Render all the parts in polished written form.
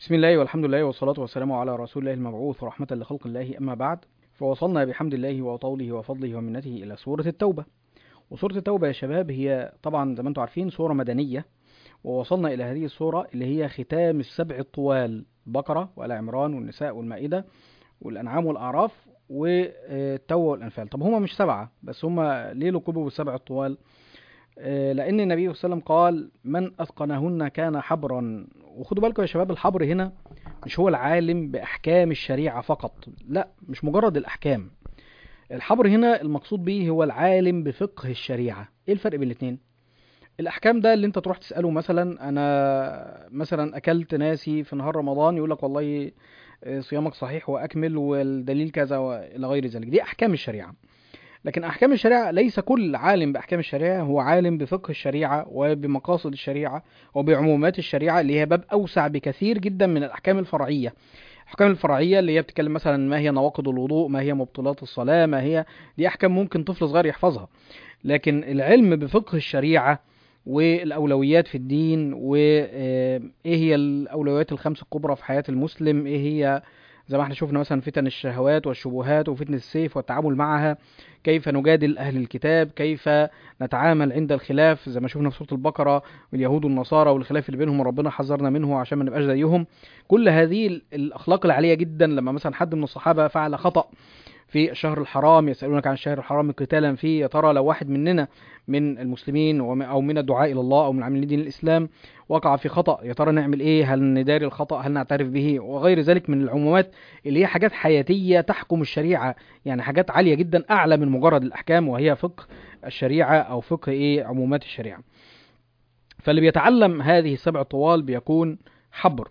بسم الله والحمد لله والصلاة والسلام على رسول الله المبعوث رحمة لخلق الله، أما بعد. فوصلنا بحمد الله وطوله وفضله ومنته إلى سورة التوبة. وسورة التوبة يا شباب هي طبعا زي ما انتم عارفين سورة مدنية، ووصلنا إلى هذه السورة اللي هي ختام السبع الطوال: البقرة وآل عمران والنساء والمائدة والأنعام والأعراف والتوبة والأنفال. طب هما مش سبعة بس، هما ليه لقبوا بالسبع الطوال؟ لأن النبي صلى الله عليه وسلم قال: من أتقنهن كان حبرا. وخدوا بالكم يا شباب، الحبر هنا مش هو العالم بأحكام الشريعة فقط، لا، مش مجرد الأحكام. الحبر هنا المقصود به هو العالم بفقه الشريعة. ايه الفرق بين الاتنين؟ الأحكام ده اللي انت تروح تسأله، مثلا أنا مثلا أكلت ناسي في نهار رمضان، يقول لك والله صيامك صحيح وأكمل والدليل كذا وإلى غير ذلك. دي أحكام الشريعة. لكن أحكام الشريعة ليس كل عالم بأحكام الشريعة هو عالم بفقه الشريعة وبمقاصد الشريعة وبعمومات الشريعة، اللي هي باب أوسع بكثير جدا من الأحكام الفرعية. الأحكام الفرعية اللي هي بتتكلم مثلا ما هي نواقض الوضوء، ما هي مبطلات الصلاة، ما هي دي أحكام ممكن طفل صغير يحفظها. لكن العلم بفقه الشريعة والأولويات في الدين، وإيه هي الأولويات الخمس الكبرى في حياة المسلم، إيه هي زي ما احنا شفنا مثلا فتن الشهوات والشبهات وفتن السيف والتعامل معها، كيف نجادل أهل الكتاب، كيف نتعامل عند الخلاف زي ما شفنا في سورة البقرة، واليهود والنصارى والخلاف اللي بينهم ربنا حذرنا منه عشان ما نبقاش زيهم. كل هذه الأخلاق العالية جدا. لما مثلا حد من الصحابة فعل خطأ في الشهر الحرام، يسألونك عن الشهر الحرام قتالا فيه، يا ترى لو واحد مننا من المسلمين أو من الدعاء إلى الله أو من عاملين دين الإسلام وقع في خطأ، يا ترى نعمل إيه؟ هل نداري الخطأ؟ هل نعترف به؟ وغير ذلك من العمومات اللي هي حاجات حياتية تحكم الشريعة، يعني حاجات عالية جدا أعلى من مجرد الأحكام، وهي فقه الشريعة أو فقه عمومات الشريعة. فاللي بيتعلم هذه السبع طوال بيكون حبر،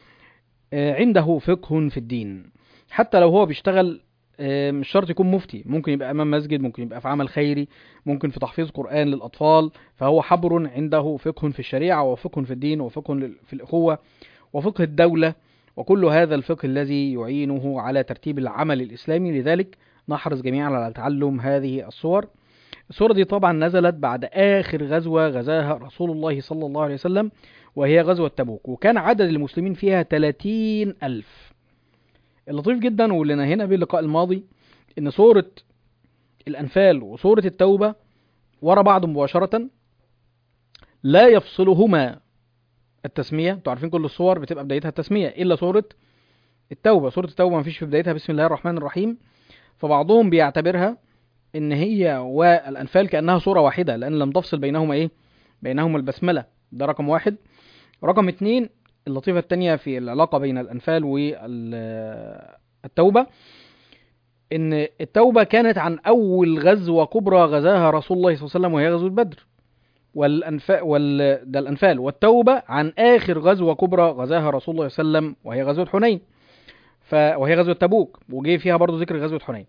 عنده فقه في الدين. حتى لو هو بيشتغل، مش شرط يكون مفتي، ممكن يبقى امام مسجد، ممكن يبقى في عمل خيري، ممكن في تحفيظ قرآن للأطفال. فهو حبر عنده فقه في الشريعة وفقه في الدين وفقه في الأخوة وفقه الدولة، وكل هذا الفقه الذي يعينه على ترتيب العمل الإسلامي. لذلك نحرص جميعا على تعلم هذه الصور. السورة دي طبعا نزلت بعد آخر غزوة غزاها رسول الله صلى الله عليه وسلم، وهي غزوة تبوك، وكان عدد المسلمين فيها 30,000. اللطيف جدا واللي نهينا بيه اللقاء الماضي ان سورة الانفال وسورة التوبة ورا بعض مباشرة، لا يفصلهما التسمية. انتوا عارفين كل الصور بتبقى بدايتها التسمية الا سورة التوبة. سورة التوبة ما فيش في بدايتها بسم الله الرحمن الرحيم، فبعضهم بيعتبرها ان هي والانفال كأنها سورة واحدة لان لم تفصل بينهما بينهما البسملة. ده رقم واحد. رقم اتنين، اللطيفة التانية في العلاقة بين الأنفال والتوبة، إن التوبة كانت عن أول غزوة كبرى غزاها رسول الله صلى الله عليه وسلم وهي غزوة بدر. ده الأنفال. والتوبة عن آخر غزوة كبرى غزاها رسول الله صلى الله عليه وسلم وهي غزوة حنين، وهي غزوة تبوك، وجي فيها برضو ذكر غزوة حنين.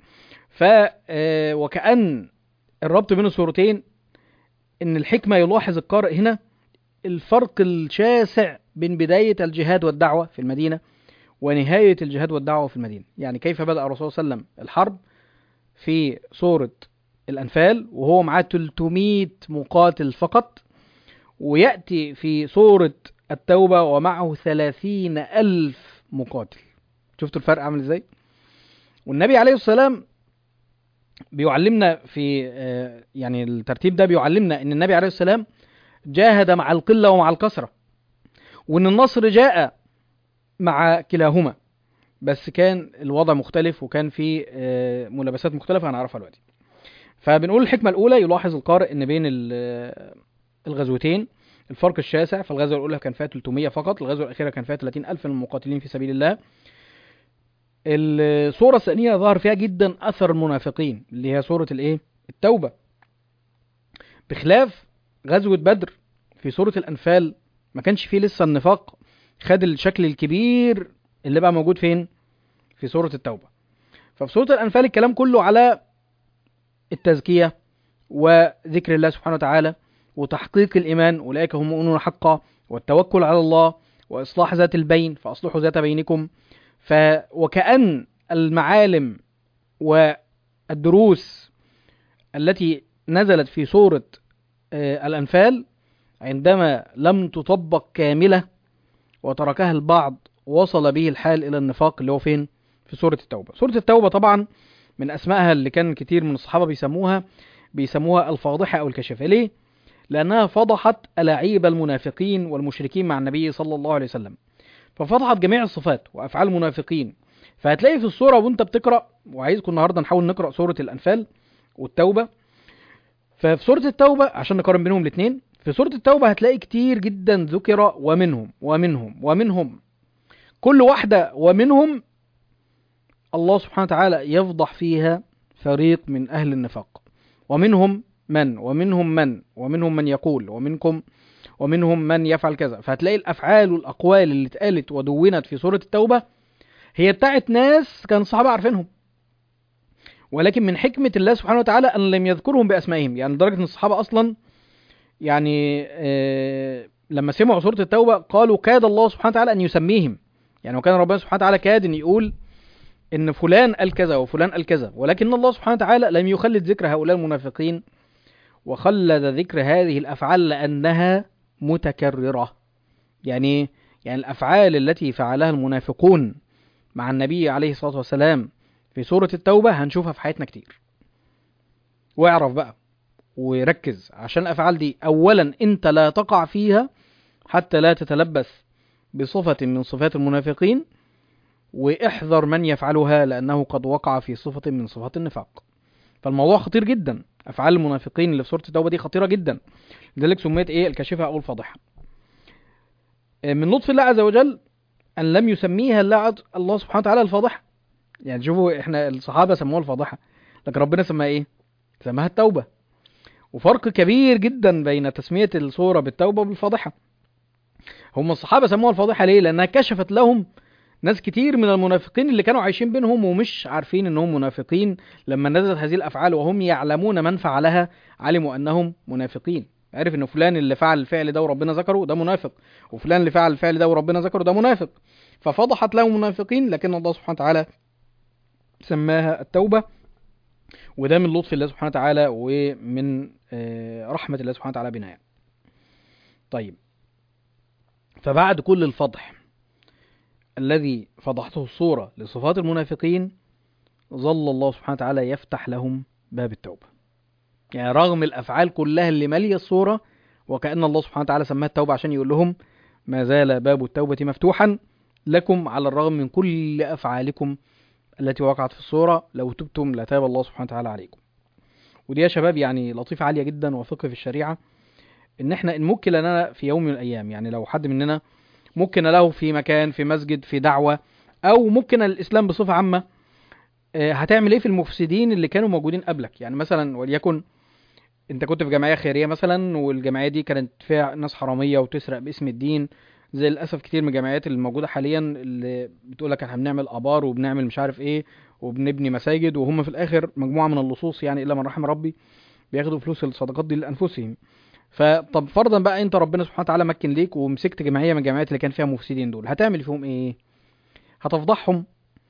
وكأن الربط بين السورتين إن الحكمة يلاحظ القارئ هنا الفرق الشاسع بين بداية الجهاد والدعوة في المدينة ونهاية الجهاد والدعوة في المدينة. يعني كيف بدأ الرسول صلى الله عليه وسلم الحرب في سورة الأنفال وهو معاه 300 مقاتل فقط، ويأتي في سورة التوبة ومعه 30,000 مقاتل. شفتوا الفرق عامل ازاي؟ والنبي عليه السلام بيعلمنا في يعني الترتيب ده بيعلمنا ان النبي عليه السلام جاهد مع القلة ومع الكثرة، وان النصر جاء مع كلاهما، بس كان الوضع مختلف وكان في ملابسات مختلفة هنعرفها دلوقتي. فبنقول الحكمة الأولى يلاحظ القارئ إن بين الغزوتين الفرق الشاسع. فالغزوة الأولى كان فيها 300 فقط، الغزوة الأخيرة كان فيها 30,000 من المقاتلين في سبيل الله. الصورة الثانية ظهر فيها جدا أثر المنافقين اللي هي صورة التوبة، بخلاف غزوة بدر. في سورة الأنفال ما كانش فيه لسه النفاق خد الشكل الكبير اللي بقى موجود فين؟ في سورة التوبة. ففي سورة الأنفال الكلام كله على التزكية وذكر الله سبحانه وتعالى وتحقيق الإيمان، أولئك هم المؤمنون حقا، والتوكل على الله، وإصلاح ذات البين فأصلحوا ذات بينكم. وكأن المعالم والدروس التي نزلت في سورة الأنفال عندما لم تطبق كاملة وتركها البعض وصل به الحال إلى النفاق اللي هو فين؟ في سورة التوبة. سورة التوبة طبعا من أسمائها اللي كان كتير من الصحابة بيسموها الفاضحة أو الكاشفة. ليه؟ لأنها فضحت ألاعيب المنافقين والمشركين مع النبي صلى الله عليه وسلم، ففضحت جميع الصفات وأفعال المنافقين. فهتلاقي في السورة وانت بتقرأ، وعايزكم النهاردة نحاول نقرأ سورة الأنفال والتوبة. ففي سورة التوبة عشان نقارن بينهم الاثنين، في سورة التوبة هتلاقي كتير جدا ذكر ومنهم ومنهم ومنهم، كل واحدة ومنهم الله سبحانه وتعالى يفضح فيها فريق من أهل النفاق. ومنهم ومنهم من يقول ومنهم من يفعل كذا. فهتلاقي الأفعال والأقوال اللي اتقالت ودونت في سورة التوبة هي بتاعت ناس كان الصحابة عارفينهم، ولكن من حكمة الله سبحانه وتعالى أن لم يذكرهم بأسمائهم. يعني لدرجة أن الصحابة أصلا يعني لما سمعوا سورة التوبة قالوا كاد الله سبحانه وتعالى أن يسميهم. يعني وكان ربنا سبحانه وتعالى كاد أن يقول إن فلان قال كذا وفلان قال كذا، ولكن الله سبحانه وتعالى لم يخلد ذكر هؤلاء المنافقين، وخلد ذكر هذه الأفعال لأنها متكررة. يعني الأفعال التي فعلها المنافقون مع النبي عليه الصلاة والسلام في سورة التوبة هنشوفها في حياتنا كتير. واعرف بقى وركز، عشان الأفعال دي أولا أنت لا تقع فيها حتى لا تتلبس بصفة من صفات المنافقين، واحذر من يفعلها لأنه قد وقع في صفة من صفات النفاق. فالموضوع خطير جدا، أفعال المنافقين اللي في سورة التوبة دي خطيرة جدا، لذلك سميت الكاشفة أو الفاضحة. من لطف الله عز وجل أن لم يسميها الله سبحانه وتعالى الفاضحة. يعني شوفوا احنا الصحابة سموها الفاضحة، لكن ربنا سماها سماها التوبة. وفرق كبير جدا بين تسمية السورة بالتوبة وبالفاضحة. هم الصحابة سموها الفاضحة ليه؟ لأنها كشفت لهم ناس كتير من المنافقين اللي كانوا عايشين بينهم ومش عارفين انهم منافقين. لما نزلت هذه الأفعال وهم يعلمون من فعلها علموا أنهم منافقين. عرف ان فلان اللي فعل الفعل ده وربنا ذكره ده منافق، وفلان اللي فعل الفعل ده وربنا ذكره ده منافق. ففضحت لهم منافقين، لكن الله سبحانه وتعالى سماها التوبة. وده من لطف الله سبحانه وتعالى ومن رحمة الله سبحانه وتعالى بنا. طيب، فبعد كل الفضح الذي فضحته الصورة لصفات المنافقين، ظل الله سبحانه وتعالى يفتح لهم باب التوبة. يعني رغم الأفعال كلها اللي مالية الصورة، وكأن الله سبحانه وتعالى سماها التوبة عشان يقول لهم ما زال باب التوبة مفتوحا لكم على الرغم من كل أفعالكم التي وقعت في الصورة، لو تبتم لتاب الله سبحانه وتعالى عليكم. ودي يا شباب يعني لطيفة عالية جدا وفقه في الشريعة، ان احنا ان ممكن لنا في يوم من الايام، يعني لو حد مننا ممكن له في مكان، في مسجد، في دعوة، او ممكن الاسلام بصفة عامة، هتعمل ايه في المفسدين اللي كانوا موجودين قبلك؟ يعني مثلا وليكن انت كنت في جمعية خيرية مثلا، والجمعية دي كانت فيها ناس حرامية وتسرق باسم الدين، زي للاسف كتير من الجمعيات اللي موجودة حاليا اللي بتقولك احنا بنعمل ابار وبنعمل مش عارف ايه وبنبني مساجد، وهم في الاخر مجموعة من اللصوص، يعني الا من رحم ربي، بياخدوا فلوس الصدقات دي لانفسهم. فطب فرضا بقى انت ربنا سبحانه وتعالى مكن ليك ومسكت جمعيه من الجمعيات اللي كان فيها مفسدين دول، هتعمل فيهم ايه؟ هتفضحهم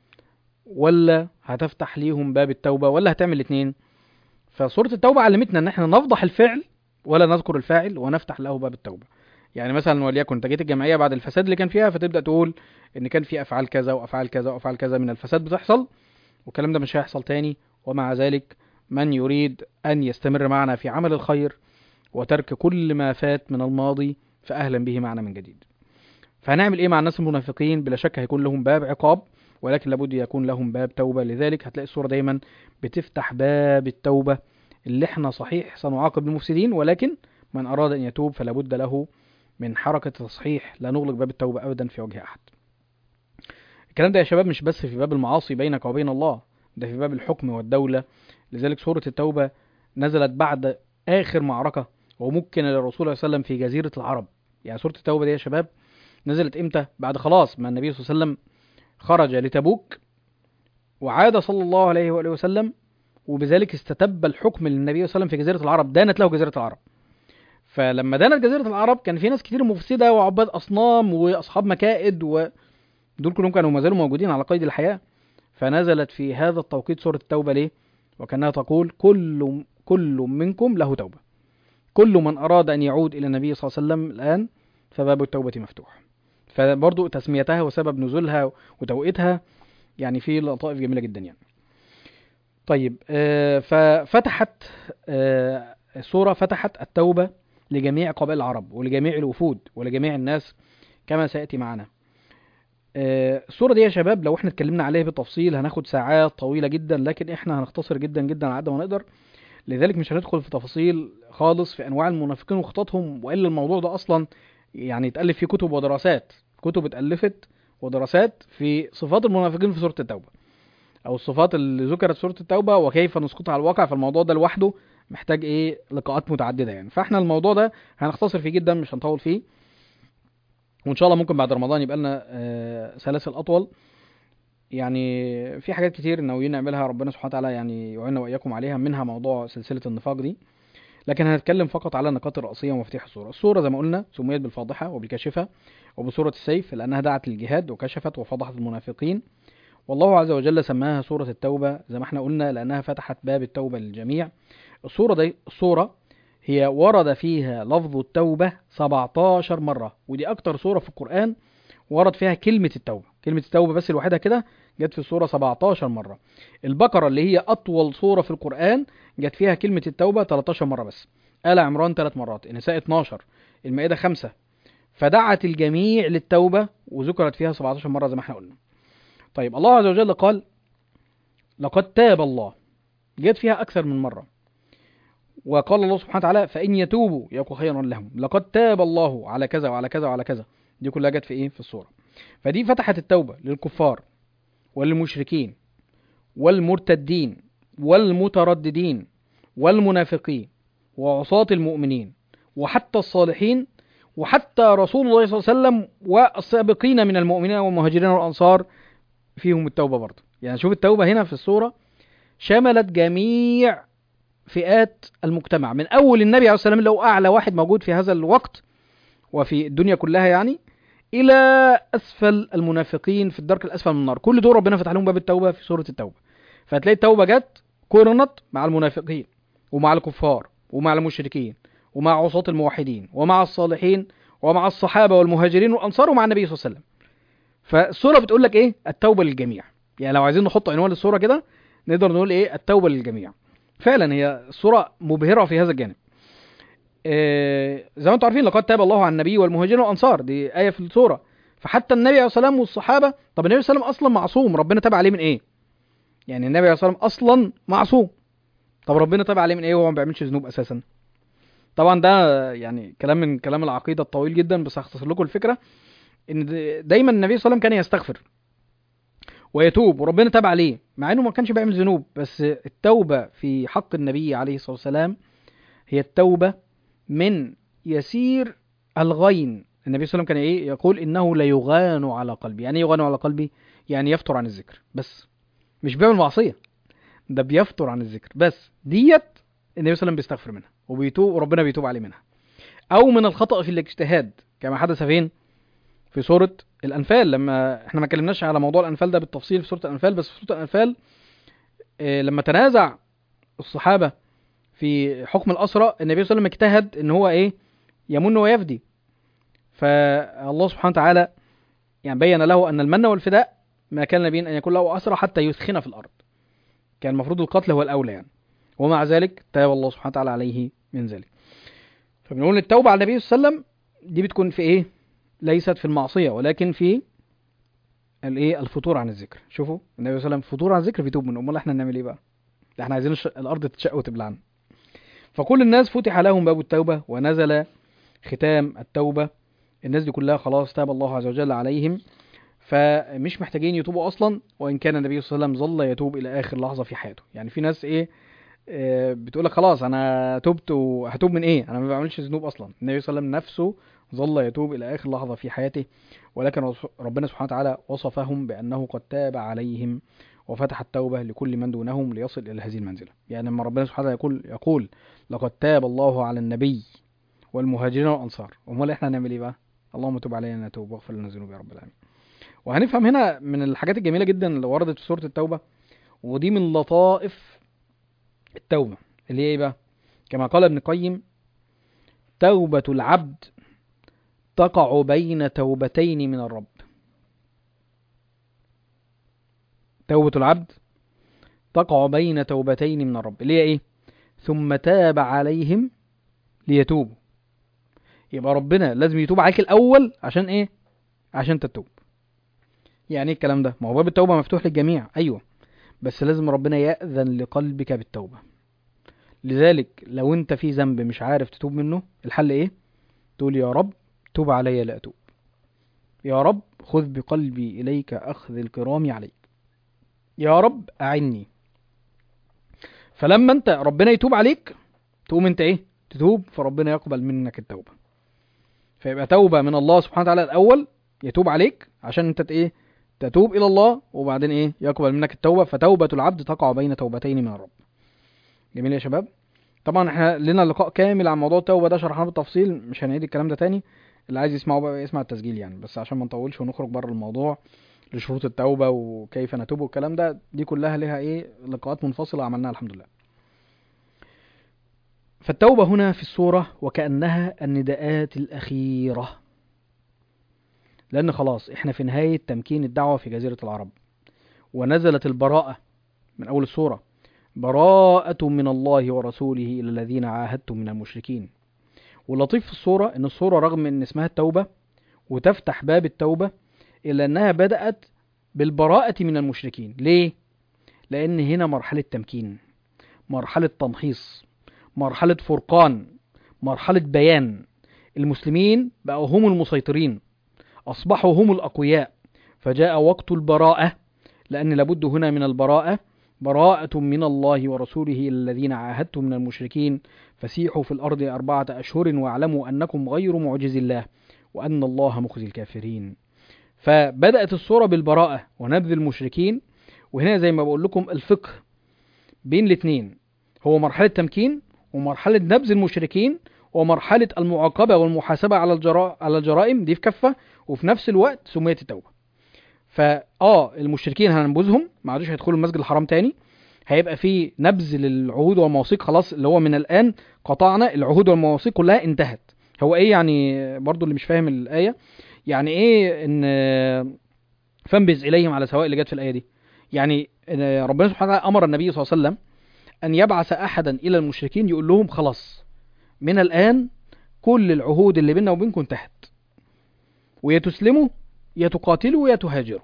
ولا هتفتح ليهم باب التوبه ولا هتعمل الاثنين؟ فسوره التوبه علمتنا ان احنا نفضح الفعل ولا نذكر الفاعل ونفتح له باب التوبه. يعني مثلا وليكن انت جيت الجمعيه بعد الفساد اللي كان فيها، فتبدا تقول ان كان في افعال كذا وافعال كذا وافعال كذا من الفساد بتحصل، والكلام ده مش هيحصل تاني. ومع ذلك من يريد ان يستمر معنا في عمل الخير وترك كل ما فات من الماضي فأهلا به معنا من جديد. فهنعمل ايه مع الناس المنافقين؟ بلا شك هيكون لهم باب عقاب، ولكن لابد يكون لهم باب توبة. لذلك هتلاقي السورة دايما بتفتح باب التوبة، اللي احنا صحيح سنعاقب المفسدين، ولكن من أراد أن يتوب فلا بد له من حركة تصحيح، لا نغلق باب التوبة أبدا في وجه أحد. الكلام ده يا شباب مش بس في باب المعاصي بينك وبين الله، ده في باب الحكم والدولة. لذلك سورة التوبة نزلت بعد آخر معركة وممكن للرسول صلى الله عليه وسلم في جزيرة العرب. يعني سورة التوبة دي يا شباب نزلت امتى؟ بعد خلاص ما النبي صلى الله عليه وسلم خرج لتبوك وعاد صلى الله عليه وآله وسلم، وبذلك استتب الحكم للنبي صلى الله عليه وسلم في جزيرة العرب، دانت له جزيرة العرب. فلما دانت جزيرة العرب كان في ناس كتير مفسدة وعباد أصنام وأصحاب مكائد، ودول كلهم كانوا ما زالوا موجودين على قيد الحياة. فنزلت في هذا التوقيت سورة التوبة. ليه؟ وكانها تقول كل منكم له توبة، كل من أراد أن يعود إلى النبي صلى الله عليه وسلم الآن فباب التوبة مفتوح. فبرضو تسميتها وسبب نزولها وتوقيتها يعني في لطائف جميلة جدا يعني. طيب ففتحت السورة فتحت التوبة لجميع قبائل العرب ولجميع الوفود ولجميع الناس كما سيأتي معنا. السورة دي يا شباب لو احنا اتكلمنا عليها بالتفصيل هناخد ساعات طويلة جدا، لكن احنا هنختصر جدا جدا على قد ما نقدر. لذلك مش هندخل في تفاصيل خالص في انواع المنافقين وخططهم، والا الموضوع ده اصلا يعني اتألف فيه كتب ودراسات، كتب اتألفت ودراسات في صفات المنافقين في سورة التوبة، او الصفات اللي ذكرت في سورة التوبة وكيف نسقطها على الواقع. فالموضوع ده لوحده محتاج ايه لقاءات متعددة يعني. فاحنا الموضوع ده هنختصر فيه جدا، مش هنطول فيه، وان شاء الله ممكن بعد رمضان يبقى لنا سلاسل اطول. يعني في حاجات كتير ناويين نعملها، ربنا سبحانه وتعالى يعني يعيننا واياكم عليها، منها موضوع سلسلة النفاق دي. لكن هنتكلم فقط على النقاط الرئيسية ومفاتيح السورة. السورة زي ما قلنا سميت بالفاضحة وبالكاشفة وبسورة السيف لأنها دعت للجهاد وكشفت وفضحت المنافقين. والله عز وجل سماها سورة التوبة زي ما احنا قلنا لأنها فتحت باب التوبة للجميع. السورة هي ورد فيها لفظ التوبة 17 مرة، ودي أكتر سورة في القرآن ورد فيها كلمة التوبة. كلمة التوبة بس لوحدها كده جت في السورة 17 مرة. البقرة اللي هي أطول سورة في القرآن جت فيها كلمة التوبة 13 مرة بس. آل عمران 3 مرات، النساء 12، المائدة 5. فدعت الجميع للتوبة وذكرت فيها 17 مرة زي ما احنا قلنا. طيب الله عز وجل قال لقد تاب الله، جت فيها أكثر من مرة. وقال الله سبحانه وتعالى فإن يتوبوا يكن خيرا لهم، لقد تاب الله على كذا وعلى كذا وعلى كذا. دي كلها جت في ايه في السورة. فدي فتحت التوبة للكفار والمشركين والمرتدين والمترددين والمنافقين وعصاة المؤمنين وحتى الصالحين وحتى رسول الله صلى الله عليه وسلم والسابقين من المؤمنين والمهاجرين والأنصار فيهم التوبة برضه. يعني شوف التوبة هنا في السورة شملت جميع فئات المجتمع، من أول النبي عليه الصلاة والسلام اللي هو أعلى واحد موجود في هذا الوقت وفي الدنيا كلها يعني، إلى أسفل المنافقين في الدرك الأسفل من النار. كل دول ربنا فتح لهم باب التوبة في سورة التوبة. فهتلاقي التوبة جت قرنت مع المنافقين ومع الكفار ومع المشركين ومع عصاة الموحدين ومع الصالحين ومع الصحابة والمهاجرين والأنصار ومع النبي صلى الله عليه وسلم. فالسورة بتقول لك إيه؟ التوبة للجميع. يعني لو عايزين نحط عنوان السورة كده نقدر نقول إيه؟ التوبة للجميع. فعلا هي السورة مبهرة في هذا الجانب. زي ما انتم عارفين لقد تاب الله على النبي والمهاجرين والأنصار، دي آية في السورة. فحتى النبي عليه الصلاة والسلام والصحابة، طب النبي صلى الله عليه وسلم أصلا معصوم، ربنا تاب عليه من إيه؟ يعني النبي عليه الصلاة والسلام أصلا معصوم، طب ربنا تاب عليه من إيه وهو ما بيعملش ذنوب أساسا؟ طبعا ده يعني كلام من كلام العقيدة الطويل جدا، بس هختصر لكم الفكرة. إن دايما النبي صلى الله عليه وسلم كان يستغفر ويتوب وربنا تاب عليه مع إنه ما كانش بيعمل ذنوب. بس التوبة في حق النبي عليه الصلاة والسلام هي التوبة من يسير الغين. النبي صلى الله عليه وسلم كان ايه يقول انه لا يغان على قلبي. يعني ايه يغان على قلبي؟ يعني يفتر عن الذكر بس، مش بيعمل معصيه، ده بيفتر عن الذكر بس. ديت النبي صلى الله عليه وسلم بيستغفر منها وبيتوب وربنا بيتوب عليه منها. او من الخطأ في الاجتهاد كما حدث فين في سورة الأنفال. لما احنا ما اتكلمناش على موضوع الأنفال ده بالتفصيل في سورة الأنفال، بس في سورة الأنفال لما تنازع الصحابة في حكم الأسرى النبي صلى الله عليه وسلم اجتهد ان هو ايه يمن ويفدي. فالله سبحانه وتعالى يعني بين له أن المن والفداء ما كان نبيا أن يكون له أسرى حتى يثخن في الأرض، كان المفروض القتل هو الأولى يعني. ومع ذلك تاب الله سبحانه وتعالى عليه من ذلك. فبنقول التوبة على النبي صلى الله عليه وسلم دي بتكون في إيه؟ ليست في المعصية ولكن في الإيه؟ الفتور عن الذكر. شوفوا النبي صلى الله عليه وسلم فتور عن الذكر بيتوب منه، أمال إحنا نعمل إيه بقى؟ إحنا عايزين الأرض تتشق وتبلعنا. فكل الناس فتح لهم باب التوبة ونزل ختام التوبة. الناس دي كلها خلاص تاب الله عز وجل عليهم، فمش محتاجين يتوبوا اصلا. وان كان النبي صلى الله عليه وسلم ظل يتوب الى اخر لحظه في حياته. يعني في ناس ايه بتقول لك خلاص انا تبت وهتوب من ايه، انا ما بعملش ذنوب اصلا. النبي صلى الله عليه وسلم نفسه ظل يتوب الى اخر لحظه في حياته، ولكن ربنا سبحانه وتعالى وصفهم بانه قد تاب عليهم وفتح التوبه لكل من دونهم ليصل الى هذه المنزله. يعني لما ربنا سبحانه وتعالى يقول لقد تاب الله على النبي والمهاجرين والانصار، امال احنا هنعمل ايه بقى؟ اللهم تب علينا نتوب واغفر لنا ذنوب يا رب العالمين. وهنفهم هنا من الحاجات الجميلة جدا اللي وردت في سورة التوبة، ودي من لطائف التوبة اللي هي ايه بقى؟ كما قال ابن القيم توبة العبد تقع بين توبتين من الرب. توبة العبد تقع بين توبتين من الرب، اللي هي ايه؟ ثم تاب عليهم ليتوبوا. يبقى ربنا لازم يتوب عليك الاول عشان ايه؟ عشان تتوب. يعني ايه الكلام ده؟ ما هو باب التوبة مفتوح للجميع، ايوه، بس لازم ربنا يأذن لقلبك بالتوبة. لذلك لو انت في ذنب مش عارف تتوب منه، الحل ايه؟ تقول يا رب توب علي لا اتوب، يا رب خذ بقلبي اليك اخذ الكرام عليك، يا رب اعني. فلما انت ربنا يتوب عليك تقوم انت ايه؟ تتوب، فربنا يقبل منك التوبة. فيبقى توبة من الله سبحانه وتعالى الاول، يتوب عليك عشان انت ايه؟ تتوب الى الله، وبعدين ايه؟ يقبل منك التوبة. فتوبة العبد تقع بين توبتين من الرب. جميل يا شباب. طبعا احنا لنا لقاء كامل عن موضوع التوبة ده، شرحناه بالتفصيل، مش هنعيد الكلام ده تاني. اللي عايز يسمعه بقى يسمع التسجيل يعني، بس عشان ما نطولش ونخرج بره الموضوع لشروط التوبة وكيف نتوب والكلام ده، دي كلها لها ايه؟ لقاءات منفصلة عملناها الحمد لله. فالتوبة هنا في السورة وكأنها النداءات الأخيرة، لأن خلاص احنا في نهاية تمكين الدعوة في جزيرة العرب، ونزلت البراءة من أول السورة: براءة من الله ورسوله إلى الذين عاهدتم من المشركين. واللطيف في السورة إن السورة رغم إن اسمها التوبة وتفتح باب التوبة، إلا أنها بدأت بالبراءة من المشركين. ليه؟ لأن هنا مرحلة تمكين، مرحلة تمحيص، مرحلة فرقان، مرحلة بيان. المسلمين بقوا هم المسيطرين، أصبحوا هم الأقوياء، فجاء وقت البراءة، لأن لابد هنا من البراءة. براءة من الله ورسوله إلى الذين عاهدتم من المشركين فسيحوا في الأرض 4 أشهر واعلموا أنكم غير معجز الله وأن الله مخزي الكافرين. فبدأت السورة بالبراءة ونبذ المشركين. وهنا زي ما بقول لكم الفقه بين الاثنين هو مرحلة تمكين ومرحلة نبذ المشركين ومرحلة المعاقبة والمحاسبة على الجرائم، دي في كفة، وفي نفس الوقت سمية التوبة. المشركين هننبذهم، ما عادوش هيدخلوا المسجد الحرام تاني، هيبقى في نبذ للعهود والمواثيق، خلاص اللي هو من الآن قطعنا العهود والمواثيق كلها انتهت. هو ايه يعني؟ برضو اللي مش فاهم الآية يعني ايه ان فانبذ إليهم على سواء اللي جت في الآية دي، يعني ربنا سبحانه وتعالى أمر النبي صلى الله عليه وسلم أن يبعث أحدا إلى المشركين يقول لهم خلاص من الآن كل العهود اللي بيننا وبينكم انتهت، ويتسلموا يتقاتلوا ويتهاجروا.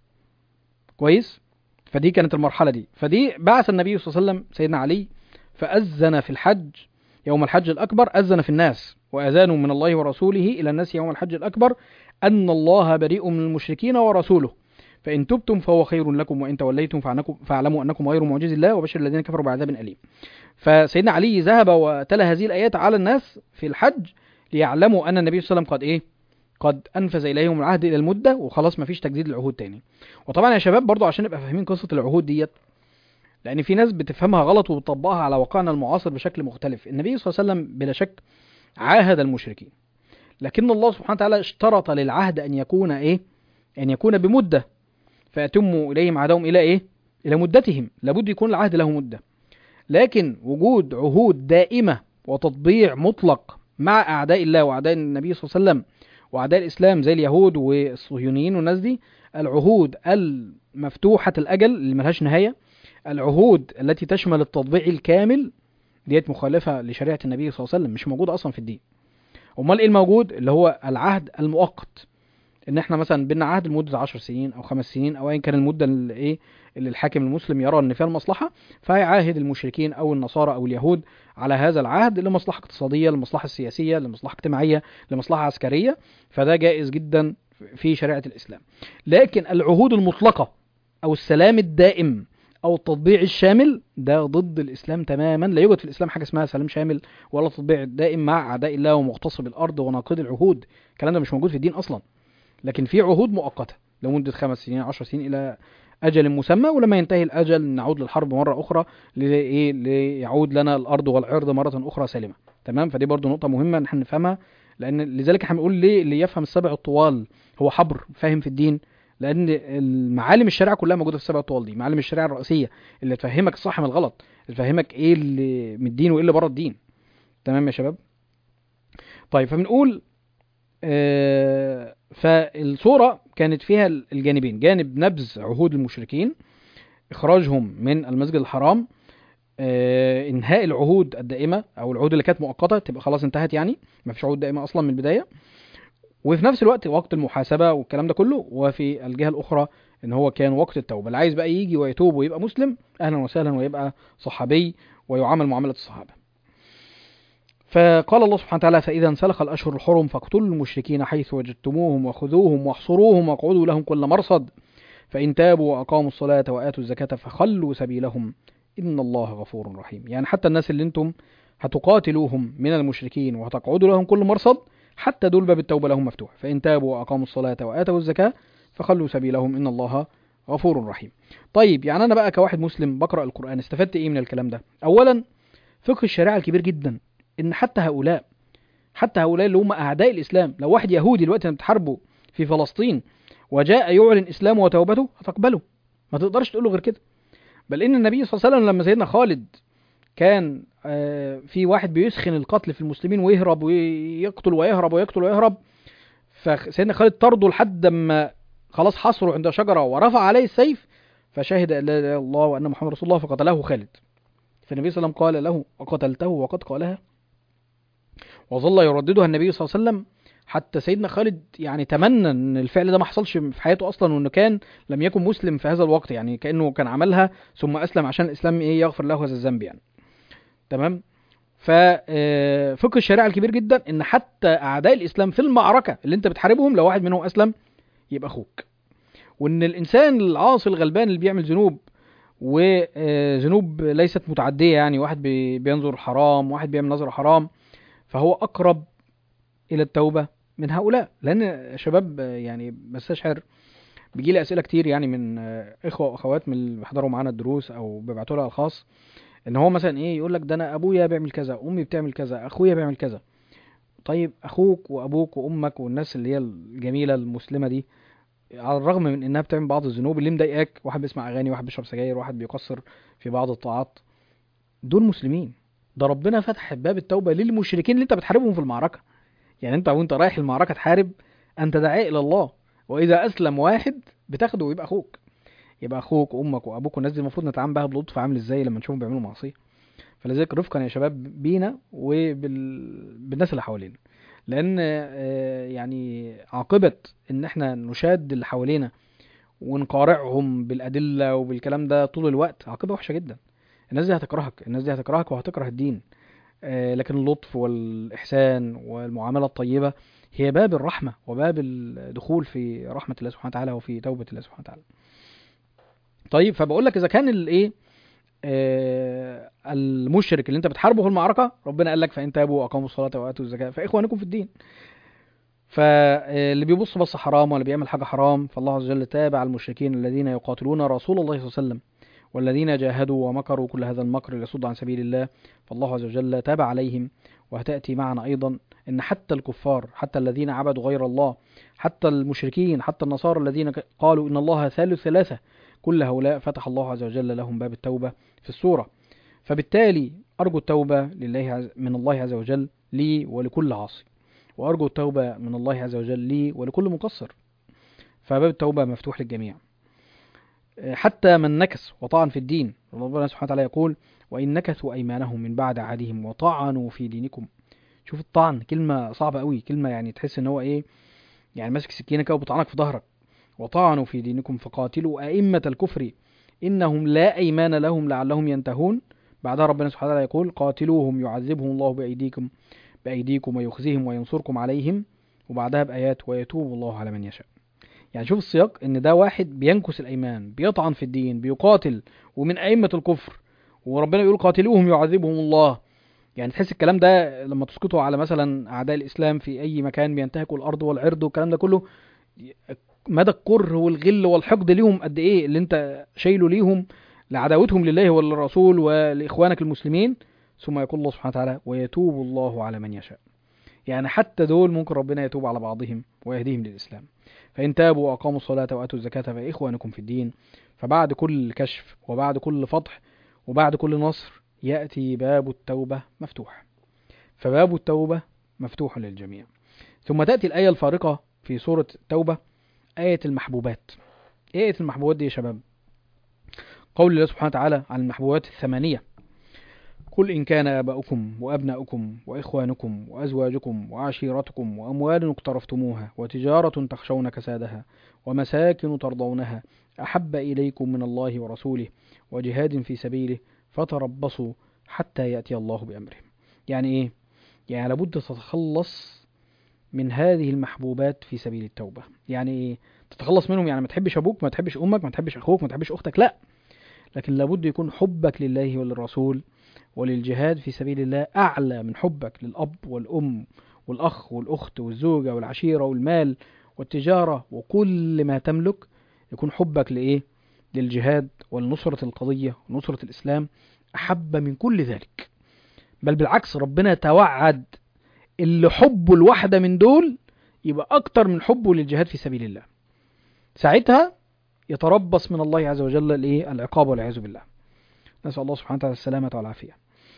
كويس؟ فدي كانت المرحلة دي. فدي بعث النبي صلى الله عليه وسلم سيدنا علي فأذن في الحج يوم الحج الأكبر، أذن في الناس وأذان من الله ورسوله إلى الناس يوم الحج الأكبر أن الله بريء من المشركين ورسوله فإن تبتم فهو خير لكم وإن توليتم فاعلموا أنكم غير معجز الله وبشر الذين كفروا بعذاب أليم. فسيدنا علي ذهب وتلا هذه الآيات على الناس في الحج ليعلموا أن النبي صلى الله عليه وسلم قد أنفذ إليهم العهد إلى المدة، وخلاص مفيش تجديد العهود تاني. وطبعا يا شباب برضو عشان نبقى فاهمين قصة العهود ديت، لأن في ناس بتفهمها غلط وبتطبقها على واقعنا المعاصر بشكل مختلف. النبي صلى الله عليه وسلم بلا شك عاهد المشركين، لكن الله سبحانه وتعالى اشترط للعهد أن يكون إيه؟ أن يكون بمدة، فأتموا إليهم عهدهم إلى إيه؟ إلى مدتهم. لابد يكون العهد له مدة. لكن وجود عهود دائمة وتطبيع مطلق مع أعداء الله وأعداء النبي صلى الله عليه وسلم وأعداء الإسلام زي اليهود والصهيونيين والناس دي، العهود المفتوحة الأجل اللي ملهاش نهاية، العهود التي تشمل التطبيع الكامل، ديت مخالفة لشريعة النبي صلى الله عليه وسلم، مش موجودة أصلا في الدين. أمال إيه الموجود؟ اللي هو العهد المؤقت، إن إحنا مثلا بينا عهد لمدة 10 سنين أو 5 سنين أو أيا كان المدة اللي إيه اللي الحاكم المسلم يرى إن فيها المصلحة، فيعاهد المشركين أو النصارى أو اليهود على هذا العهد لمصلحة اقتصادية، لمصلحة سياسية، لمصلحة اجتماعية، لمصلحة عسكرية، فده جائز جدا في شريعة الإسلام. لكن العهود المطلقة أو السلام الدائم أو التطبيع الشامل ده ضد الإسلام تماما. لا يوجد في الإسلام حاجة اسمها سلام شامل ولا تطبيع دائم مع أعداء الله ومغتصب الأرض وناقض العهود، الكلام ده مش موجود في الدين أصلا. لكن في عهود مؤقتة لمدة 5 سنين 10 سنين إلى أجل مسمى، ولما ينتهي الأجل نعود للحرب مرة أخرى ليعود لنا الأرض والعرض مرة أخرى سالمة. تمام؟ فدي برضو نقطة مهمة نحن نفهمها، لأن لذلك احنا بنقول ليه اللي يفهم السبع الطوال هو حبر فاهم في الدين، لأن المعالم الشريعة كلها موجودة في السبع الطوال دي، معالم الشريعة الرئيسية اللي تفهمك الصح من الغلط، اللي تفهمك إيه اللي من الدين وإيه اللي بره الدين. تمام يا شباب؟ طيب فبنقول فالصورة كانت فيها الجانبين، جانب نبذ عهود المشركين، إخراجهم من المسجد الحرام، انهاء العهود الدائمة أو العهود اللي كانت مؤقتة تبقى خلاص انتهت، يعني ما فيش عهود دائمة أصلا من البداية، وفي نفس الوقت وقت المحاسبة والكلام ده كله. وفي الجهة الأخرى إن هو كان وقت التوبة، اللي عايز بقى يجي ويتوب ويبقى مسلم أهلا وسهلا، ويبقى صحابي ويعامل معاملة الصحابة. فقال الله سبحانه وتعالى: فإذا انسلخ الأشهر الحرم فاقتلوا المشركين حيث وجدتموهم وخذوهم واحصروهم واقعدوا لهم كل مرصد فإن تابوا وأقاموا الصلاة وآتوا الزكاة فخلوا سبيلهم إن الله غفور رحيم. يعني حتى الناس اللي انتم هتقاتلوهم من المشركين وهتقعدوا لهم كل مرصد، حتى دول باب التوبة لهم مفتوح، فإن تابوا وأقاموا الصلاة وآتوا الزكاة فخلوا سبيلهم إن الله غفور رحيم. طيب يعني أنا بقى كواحد مسلم بقرأ القرآن استفدت إيه من الكلام ده؟ أولا فقه الشريعة الكبير جدا، إن حتى هؤلاء اللي هم أعداء الإسلام، لو واحد يهودي دلوقتي بتحاربه في فلسطين وجاء يعلن إسلامه وتوبته هتقبله، ما تقدرش تقول له غير كده. بل إن النبي صلى الله عليه وسلم لما سيدنا خالد كان في واحد بيسخن القتل في المسلمين ويهرب ويقتل ويهرب ويقتل ويهرب، فسيدنا خالد طرده لحد ما خلاص حصره عند شجرة ورفع عليه السيف فشهد أن لا إله إلا الله وأن محمد رسول الله فقتله خالد. فالنبي صلى الله عليه وسلم قال له: وقتلته وقد قالها؟ وظل يرددها النبي صلى الله عليه وسلم حتى سيدنا خالد يعني تمنى ان الفعل ده ما حصلش في حياته اصلا، وانه كان لم يكن مسلم في هذا الوقت، يعني كانه كان عملها ثم اسلم عشان الاسلام يغفر له هذا الذنب يعني. تمام. ففقه الشريعه الكبير جدا ان حتى اعداء الاسلام في المعركه اللي انت بتحاربهم لو واحد منهم اسلم يبقى اخوك، وان الانسان العاصي الغلبان اللي بيعمل ذنوب وذنوب ليست متعديه، يعني واحد بينظر حرام، واحد بيعمل نظر حرام، فهو اقرب الى التوبه من هؤلاء. لان شباب يعني بستشعر بيجي لي اسئله كتير يعني من اخوه واخوات من اللي بيحضروا معانا الدروس او بيبعتوا لها الخاص، ان هو مثلا ايه يقول لك: ده انا ابويا بيعمل كذا، امي بتعمل كذا، اخويا بيعمل كذا. طيب اخوك وابوك وامك والناس اللي هي الجميله المسلمه دي، على الرغم من انها بتعمل بعض الذنوب اللي مضايقاك، واحد بيسمع اغاني، واحد بيشرب سجاير، واحد بيقصر في بعض الطاعات، دول مسلمين. ده ربنا فتح باب التوبه للمشركين اللي انت بتحاربهم في المعركه. يعني انت وانت رايح المعركه تحارب، انت داعي الى الله، واذا اسلم واحد بتاخده ويبقى اخوك. يبقى اخوك وامك وابوك والناس دي المفروض نتعامل بها بلطف عامل ازاي لما نشوفهم بيعملوا معصيه. فلذلك رفقا يا شباب بينا بالناس اللي حوالينا، لان يعني عاقبه ان احنا نشاد اللي حوالينا ونقارعهم بالادله وبالكلام ده طول الوقت عاقبه وحشه جدا. الناس دي هتكرهك، الناس دي هتكرهك وهتكره الدين. لكن اللطف والإحسان والمعاملة الطيبة هي باب الرحمة وباب الدخول في رحمة الله سبحانه وتعالى وفي توبة الله سبحانه وتعالى. طيب فبقول لك إذا كان الإيه المشرك اللي أنت بتحاربه في المعركة ربنا قال لك: فإن تابوا وأقاموا الصلاة وآتوا الزكاة فإخوانكم في الدين. فاللي بيبص بص حرام ولا بيعمل حاجة حرام فالله عز وجل تابع المشركين الذين يقاتلون رسول الله صلى الله عليه وسلم والذين جاهدوا ومكروا كل هذا المكر ليصد عن سبيل الله، فالله عز وجل تاب عليهم. وهتأتي معنا أيضا أن حتى الكفار، حتى الذين عبدوا غير الله، حتى المشركين، حتى النصارى الذين قالوا إن الله ثالث ثلاثة، كل هؤلاء فتح الله عز وجل لهم باب التوبة في السورة. فبالتالي أرجو التوبة من الله عز وجل لي ولكل عاصي، وأرجو التوبة من الله عز وجل لي ولكل مقصر، فباب التوبة مفتوح للجميع. حتى من نكث وطعن في الدين، ربنا سبحانه وتعالى يقول: وإن نكثوا أيمانهم من بعد عهدهم وطعنوا في دينكم. شوف الطعن كلمة صعبة قوي، كلمة يعني تحس ان هو ايه، يعني ماسك سكينة كده وبطعنك في ظهرك. وطعنوا في دينكم فقاتلوا أئمة الكفر إنهم لا أيمان لهم لعلهم ينتهون. بعدها ربنا سبحانه وتعالى يقول: قاتلوهم يعذبهم الله بأيديكم ويخزيهم وينصركم عليهم. وبعدها بآيات: ويتوب الله على من يشاء. يعني شوف السياق، ان ده واحد بينكس الايمان، بيطعن في الدين، بيقاتل، ومن ائمه الكفر، وربنا بيقول: قاتلوهم يعذبهم الله. يعني تحس الكلام ده لما تسقطه على مثلا اعداء الاسلام في اي مكان بينتهكوا الارض والعرض والكلام ده كله، مدى الكره والغل والحقد ليهم قد ايه اللي انت شايله ليهم، لعداوتهم لله وللرسول ولاخوانك المسلمين. ثم يقول الله سبحانه وتعالى: ويتوب الله على من يشاء. يعني حتى دول ممكن ربنا يتوب على بعضهم ويهديهم للإسلام. فإن تابوا وأقاموا الصلاة وآتوا الزكاة فإخوانكم في الدين. فبعد كل كشف وبعد كل فتح وبعد كل نصر يأتي باب التوبة مفتوح. فباب التوبة مفتوح للجميع. ثم تأتي الآية الفارقة في سورة التوبة، آية المحبوبات. إيه آية المحبوبات دي يا شباب؟ قول الله سبحانه وتعالى عن المحبوبات الثمانية: قل إن كان آباؤكم وأبناؤكم وإخوانكم وأزواجكم وعشيرتكم وأموال اقترفتموها وتجارة تخشون كسادها ومساكن ترضونها أحب إليكم من الله ورسوله وجهاد في سبيله فتربصوا حتى يأتي الله بأمره. يعني إيه؟ يعني لابد تتخلص من هذه المحبوبات في سبيل التوبة. يعني إيه تتخلص منهم؟ يعني ما تحبش أبوك، ما تحبش أمك، ما تحبش أخوك، ما تحبش أختك، لا، لكن لابد يكون حبك لله وللرسول وللجهاد في سبيل الله أعلى من حبك للأب والأم والأخ والأخت والزوجة والعشيرة والمال والتجارة وكل ما تملك. يكون حبك لإيه؟ للجهاد ولنصرة القضية ونصرة الإسلام أحب من كل ذلك. بل بالعكس، ربنا توعد اللي حبه الواحدة من دول يبقى أكتر من حبه للجهاد في سبيل الله. ساعتها يتربص من الله عز وجل العقاب والعياذ بالله. نسأل الله سبحانه وتعالى السلامة والعافية.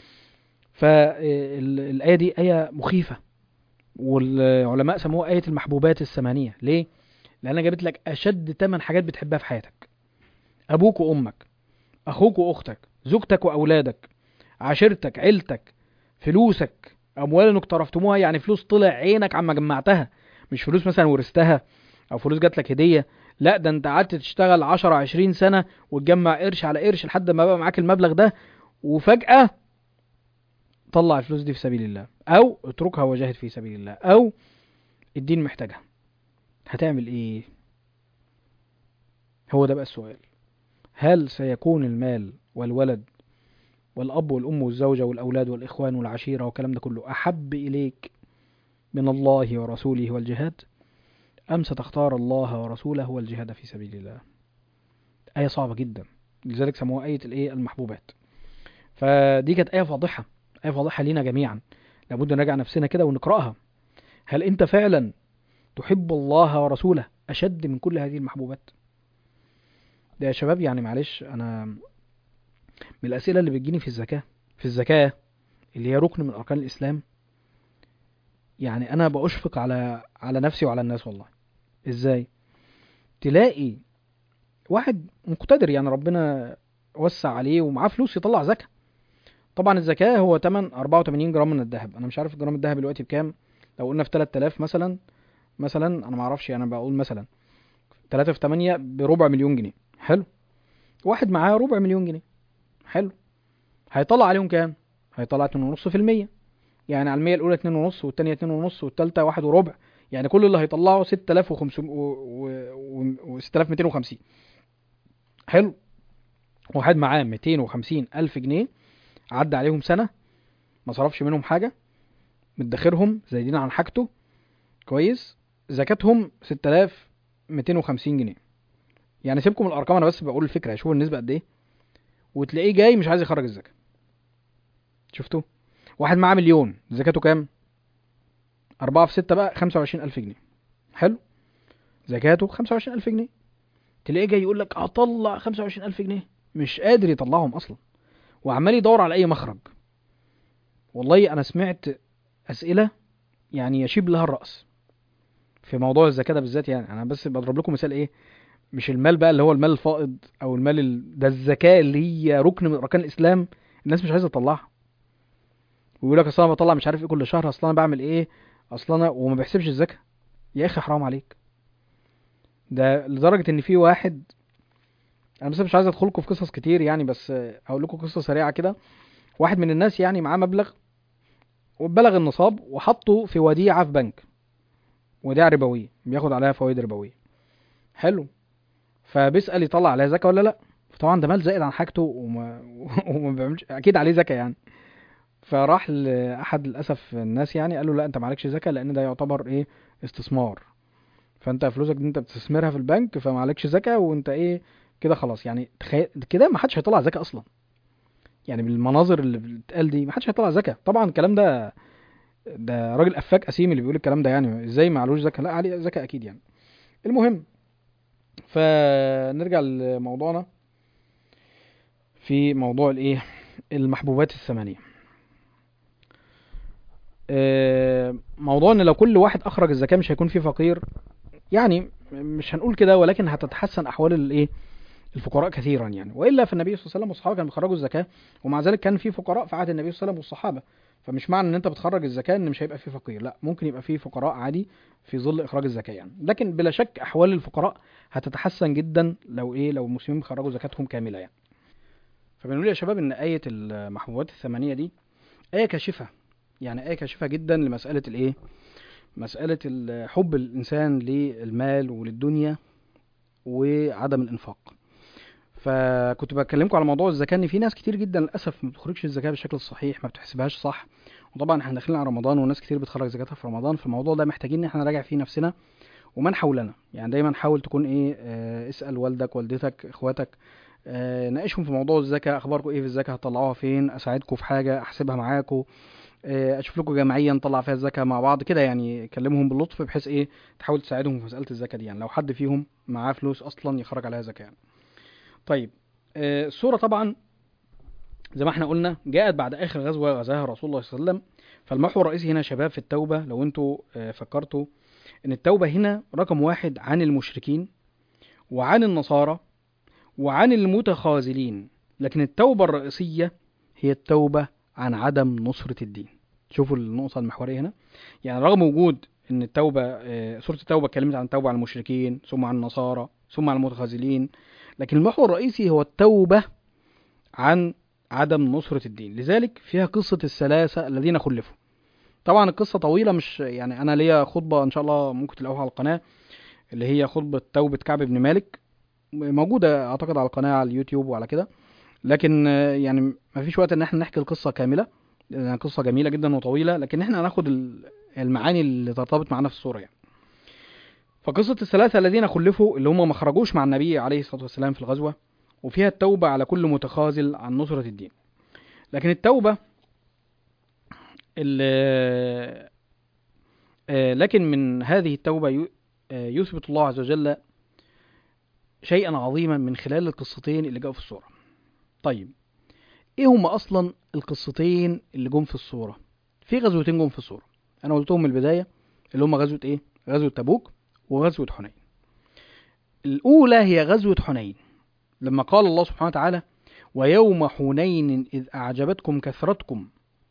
فالآية دي آية مخيفة، والعلماء سموها آية المحبوبات الثمانية. ليه؟ لأنها جابت لك أشد 8 حاجات بتحبها في حياتك: أبوك وأمك، أخوك وأختك، زوجتك وأولادك، عشيرتك، عيلتك، فلوسك، أموال اقترفتموها، يعني فلوس طلع عينك عما جمعتها، مش فلوس مثلا ورثتها أو فلوس جات لك هدية، لا، ده أنت قعدت تشتغل 10-20 سنة وتجمع قرش على قرش لحد ما بقى معاك المبلغ ده، وفجأة طلع الفلوس دي في سبيل الله، أو اتركها وجاهد في سبيل الله، أو الدين محتاجها. هتعمل إيه؟ هو ده بقى السؤال. هل سيكون المال والولد والأب والأم والزوجة والأولاد والإخوان والعشيرة والكلام ده كله أحب إليك من الله ورسوله والجهاد، أم ستختار الله ورسوله والجهاد في سبيل الله؟ آية صعبة جدا، لذلك سموها آية المحبوبات. فدي كانت آية فاضحة، آية فاضحة لينا جميعا، لابد نراجع نفسنا كده ونقرأها. هل أنت فعلا تحب الله ورسوله أشد من كل هذه المحبوبات؟ ده يا شباب يعني معلش، أنا من الأسئلة اللي بتجيني في الزكاة اللي هي ركن من أركان الإسلام، يعني أنا بأشفق على نفسي وعلى الناس والله. إزاي تلاقي واحد مقتدر، يعني ربنا وسع عليه ومعاه فلوس يطلع زكاة؟ طبعا الزكاة هو تمن 84 جرام من الذهب. أنا مش عارف جرام الذهب دلوقتي بكام، لو قلنا في 3000 مثلا أنا معرفش، يعني بقول مثلا 3 في 8 بربع مليون جنيه. حلو، واحد معاه ربع مليون جنيه، حلو، هيطلع عليهم كام؟ هيطلع 2.5%. يعني على المية الأولى 2.5، والتانية 2.5، والتالتة 1 وربع، يعني كل اللي هيطلعه 6500 و 6250. حلو، واحد معاه 250 ألف جنيه، عدى عليهم سنة ما صرفش منهم حاجة، مدخرهم زايدين عن حاجته، كويس، زكاتهم 6250 جنيه. يعني سيبكم الأرقام، أنا بس بقول الفكرة، شوفوا النسبة قد إيه. وتلاقيه جاي مش عايز يخرج الزكاة. شفتوا؟ واحد معاه مليون، زكاته كام؟ 4 في 6 بقى 25000 جنيه. حلو، زكاته 25000 جنيه. تلاقيه جاي يقول لك اطلع 25000 جنيه، مش قادر يطلعهم اصلا، وعمال يدور على اي مخرج. والله انا سمعت اسئله يعني يشيب لها الراس في موضوع الزكاه ده بالذات. يعني انا بس بضرب لكم مثال، ايه، مش المال بقى اللي هو المال الفائض او المال ده الزكاه اللي هي ركن من اركان الاسلام، الناس مش عايزه تطلعها، ويقول لك اصل انا بطلع مش عارف ايه كل شهر، اصل انا بعمل ايه، اصل انا، وما بيحسبش الزكاه. يا اخي حرام عليك. ده لدرجه ان في واحد، انا بس مش عايز ادخلكم في قصص كتير يعني، بس هقول لكم قصه سريعه كده. واحد من الناس يعني معاه مبلغ وبلغ النصاب وحطه في وديعه في بنك، وديعه ربويه بياخد عليها فوائد ربويه. حلو، فبيسال يطلع عليها زكاه ولا لا. فطبعا ده مال زائد عن حاجته وما بيعملش اكيد عليه زكاه يعني. فراح لاحد للاسف الناس يعني، قال له لا، انت معلكش زكاه لان ده يعتبر ايه، استثمار، فانت فلوسك دي انت بتستثمرها في البنك، فمعلكش زكاه، وانت ايه كده خلاص. يعني تخيل كده، ما حدش هيطلع زكاه اصلا. يعني بالمناظر اللي بتتقال دي ما حدش هيطلع زكاه. طبعا الكلام ده راجل افاك اسيم اللي بيقول الكلام ده، يعني ازاي معلوش زكاه؟ لا، عليه زكاه اكيد يعني. المهم، فنرجع لموضوعنا في موضوع الايه، المحبوبات الثمانيه. موضوع ان لو كل واحد اخرج الزكاة مش هيكون فيه فقير، يعني مش هنقول كده، ولكن هتتحسن احوال الايه الفقراء كثيرا يعني. والا فالنبي صلى الله عليه وسلم والصحابه كانوا بيخرجوا الزكاه، ومع ذلك كان في فقراء في عهد النبي صلى الله عليه وسلم والصحابه. فمش معنى ان انت بتخرج الزكاه ان مش هيبقى في فقير، لا، ممكن يبقى في فقراء عادي في ظل اخراج الزكاه يعني. لكن بلا شك احوال الفقراء هتتحسن جدا لو المسلمين خرجوا زكاتهم كامله يعني. فبنقول يا شباب ان ايه المحبوبات الثمانيه دي ايه كاشفه، يعني ايه كاشفه جدا لمساله الايه، مساله حب الانسان للمال وللدنيا وعدم الانفاق. فكنت بكلمكم على موضوع الزكاه، ان في ناس كتير جدا للاسف ما بتخرجش الزكاه بالشكل الصحيح، ما بتحسبهاش صح. وطبعا احنا داخلين على رمضان وناس كتير بتخرج زكاتها في رمضان، فالموضوع ده محتاجين ان احنا نراجع فيه نفسنا ومن حولنا يعني. دايما حاول تكون ايه، اسال والدك والدتك اخواتك، ناقشهم في موضوع الزكاه، اخباركم ايه في الزكاه، هتطلعوها فين، اساعدكم في حاجه، احسبها معاكم، اشوف لكم جمعيه نطلع فيها الزكاه مع بعض كده يعني. كلمهم باللطف بحيث ايه تحاول تساعدهم في مساله الزكاه دي يعني، لو حد فيهم معاه فلوس اصلا يخرج عليها زكاه يعني. طيب، السورة طبعا زي ما احنا قلنا جاءت بعد آخر غزوة غزاها رسول الله صلى الله عليه وسلم. فالمحور الرئيسي هنا يا شباب في التوبة، لو انتوا فكرتوا ان التوبة هنا رقم واحد عن المشركين وعن النصارى وعن المتخاذلين، لكن التوبة الرئيسية هي التوبة عن عدم نصرة الدين. شوفوا النقطة المحورية هنا، يعني رغم وجود ان التوبة، سورة التوبة اتكلمت عن التوبة عن المشركين ثم عن النصارى ثم عن المتخاذلين، لكن المحور الرئيسي هو التوبة عن عدم نصرة الدين. لذلك فيها قصة الثلاثة الذين خلفوا. طبعا القصة طويلة، مش يعني أنا ليا خطبة إن شاء الله ممكن تلاقوها على القناة، اللي هي خطبة توبة كعب بن مالك، موجودة أعتقد على القناة على اليوتيوب وعلى كده. لكن يعني ما فيش وقت إن احنا نحكي القصة كاملة، لأنها قصة جميلة جدا وطويلة، لكن احنا هناخد المعاني اللي ترتبط معانا في الصورة يعني. فقصة الثلاثة الذين خلفوا اللي هم ما خرجوش مع النبي عليه الصلاة والسلام في الغزوة، وفيها التوبة على كل متخاذل عن نصرة الدين. لكن التوبة لكن من هذه التوبة يثبت الله عز وجل شيئا عظيما من خلال القصتين اللي جاءوا في السورة. طيب، ايه هم اصلا القصتين اللي جم في السورة؟ في غزوتين جم في السورة، انا قلتهم من البداية، اللي هم غزوة ايه، غزوة تبوك وغزوة حنين. الاولى هي غزوة حنين، لما قال الله سبحانه وتعالى ويوم حنين اذ اعجبتكم كثرتكم.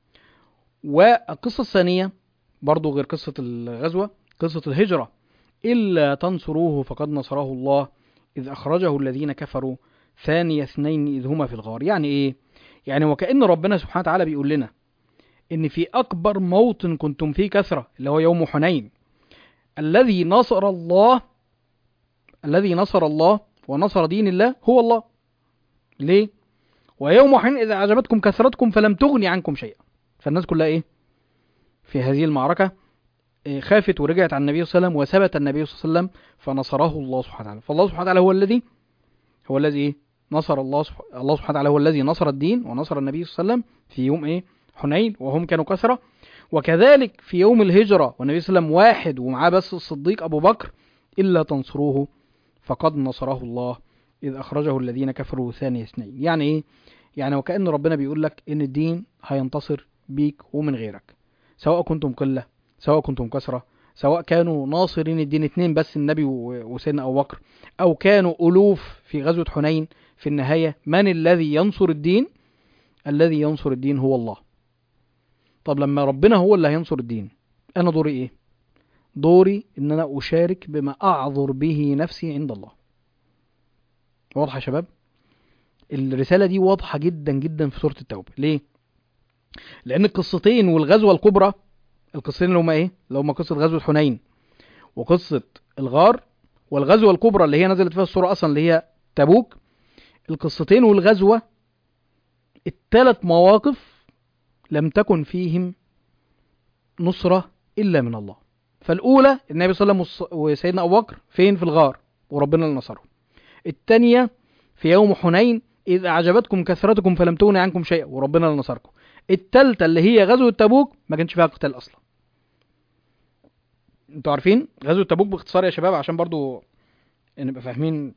والقصة الثانية برضو غير قصة الغزوة، قصة الهجرة، إلا تنصروه فقد نصره الله إذ أخرجه الذين كفروا ثاني اثنين إذ هما في الغار. يعني إيه؟ يعني وكأن ربنا سبحانه وتعالى بيقول لنا إن في أكبر موطن كنتم فيه كثرة اللي هو يوم حنين، الذي نصر الله، الذي نصر الله ونصر دين الله هو الله. ليه؟ ويوم حنين إذا أعجبتكم كثرتكم فلم تغني عنكم شيئا. فالناس كلها إيه؟ في هذه المعركة خافت ورجعت عن النبي صلى الله عليه وسلم، وثبت النبي صلى الله عليه وسلم فنصره الله سبحانه وتعالى. فالله سبحانه وتعالى هو الذي إيه؟ نصر الله سبحانه وتعالى هو الذي نصر الدين ونصر النبي صلى الله عليه وسلم في يوم ايه؟ حنين، وهم كانوا كثرة. وكذلك في يوم الهجرة والنبي صلى الله عليه وسلم واحد ومعاه بس الصديق أبو بكر، إلا تنصروه فقد نصره الله إذ أخرجه الذين كفروا ثاني اثنين. يعني إيه؟ يعني وكأن ربنا بيقول لك إن الدين هينتصر بيك ومن غيرك، سواء كنتم قلة، سواء كنتم كثرة، سواء كانوا ناصرين الدين اتنين بس النبي وسيدنا أبو بكر، أو كانوا ألوف في غزوة حنين. في النهاية من الذي ينصر الدين؟ الذي ينصر الدين هو الله. طب لما ربنا هو اللي هينصر الدين، أنا دوري إيه؟ دوري إن أنا أشارك بما أعذر به نفسي عند الله. واضحة يا شباب؟ الرسالة دي واضحة جدا جدا في سورة التوبة. ليه؟ لأن القصتين والغزوة الكبرى، القصتين اللي هما إيه؟ اللي هما قصة غزوة حنين وقصة الغار، والغزوة الكبرى اللي هي نزلت فيها السورة أصلا اللي هي تبوك، القصتين والغزوة الثلاث مواقف لم تكن فيهم نصرة إلا من الله. فالأولى النبي صلى الله عليه وسلم وسيدنا أبو بكر فين؟ في الغار وربنا اللي نصره. الثانية في يوم حنين إذ أعجبتكم كثرتكم فلم تغن عنكم شيئا وربنا اللي نصركم. الثالثة اللي هي غزوة تبوك ما كانش فيها قتال أصلا. انتوا عارفين غزوة تبوك باختصار يا شباب عشان برضو نبقى فاهمين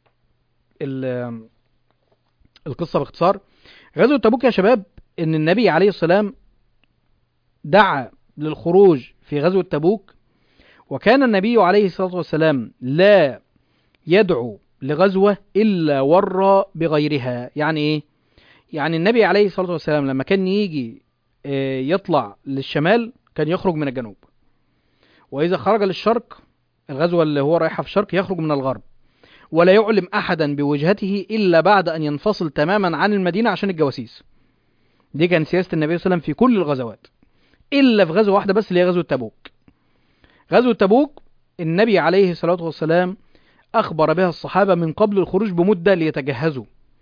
القصة باختصار. غزوة تبوك يا شباب ان النبي عليه السلام دعا للخروج في غزوة تبوك، وكان النبي عليه الصلاة والسلام لا يدعو لغزوة إلا ورى بغيرها. يعني إيه؟ يعني النبي عليه الصلاة والسلام لما كان يجي يطلع للشمال كان يخرج من الجنوب، وإذا خرج للشرق الغزوة اللي هو رايحها في الشرق يخرج من الغرب، ولا يعلم أحدا بوجهته إلا بعد أن ينفصل تماما عن المدينة عشان الجواسيس. دي كان سياسة النبي صلى الله عليه وسلم في كل الغزوات، إلا في غزوة واحدة بس اللي هي غزوة تبوك. غزوة تبوك النبي عليه الصلاة والسلام أخبر بها الصحابة من قبل الخروج بمدة ليتجهزوا.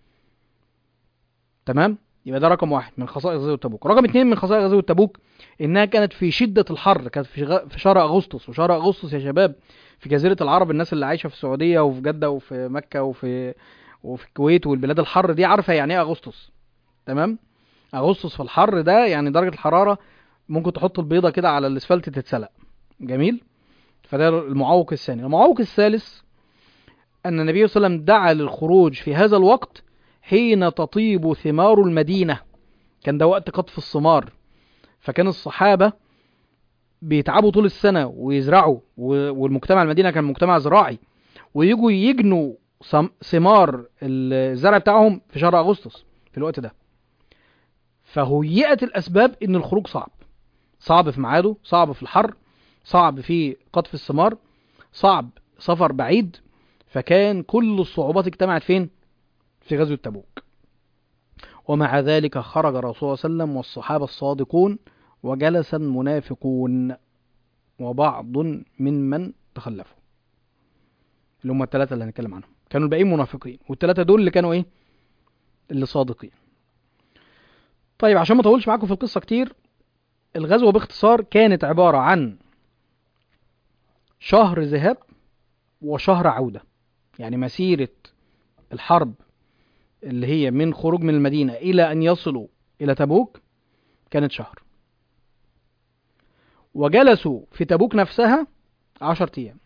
تمام؟ يبقى ده رقم واحد من خصائص غزوة تبوك. رقم اتنين من خصائص غزوة تبوك إنها كانت في شدة الحر، كانت في شهر أغسطس. وشهر أغسطس يا شباب في جزيرة العرب، الناس اللي عايشة في السعودية وفي جدة وفي مكة وفي الكويت والبلاد الحر دي عارفة يعني إيه أغسطس. تمام؟ أغسطس في الحر ده يعني درجة الحرارة ممكن تحط البيضة كده على الأسفلت تتسلق. جميل؟ فده المعوق الثاني. المعوق الثالث أن النبي صلى الله عليه وسلم دعا للخروج في هذا الوقت حين تطيب ثمار المدينة، كان ده وقت قطف الثمار، فكان الصحابة بيتعبوا طول السنة ويزرعوا، والمجتمع المدينة كان مجتمع زراعي، ويجوا يجنوا ثمار الزرع بتاعهم في شهر أغسطس في الوقت ده. فهيئت الأسباب إن الخروج صعب في ميعاده، صعب في الحر، صعب في قطف الثمار، صعب سفر بعيد. فكان كل الصعوبات اجتمعت فين؟ في غزوة تبوك. ومع ذلك خرج الرسول صلى الله عليه وسلم والصحابة الصادقون، وجلس المنافقون وبعض ممن تخلفوا، اللي هم الثلاثة اللي هنتكلم عنهم. كانوا الباقيين منافقين، والثلاثة دول اللي كانوا ايه؟ اللي صادقين. طيب عشان ما اطولش معاكم في القصة كتير، الغزوة باختصار كانت عبارة عن شهر ذهاب وشهر عودة. يعني مسيرة الحرب اللي هي من خروج من المدينة إلى أن يصلوا إلى تبوك كانت شهر، وجلسوا في تبوك نفسها 10 أيام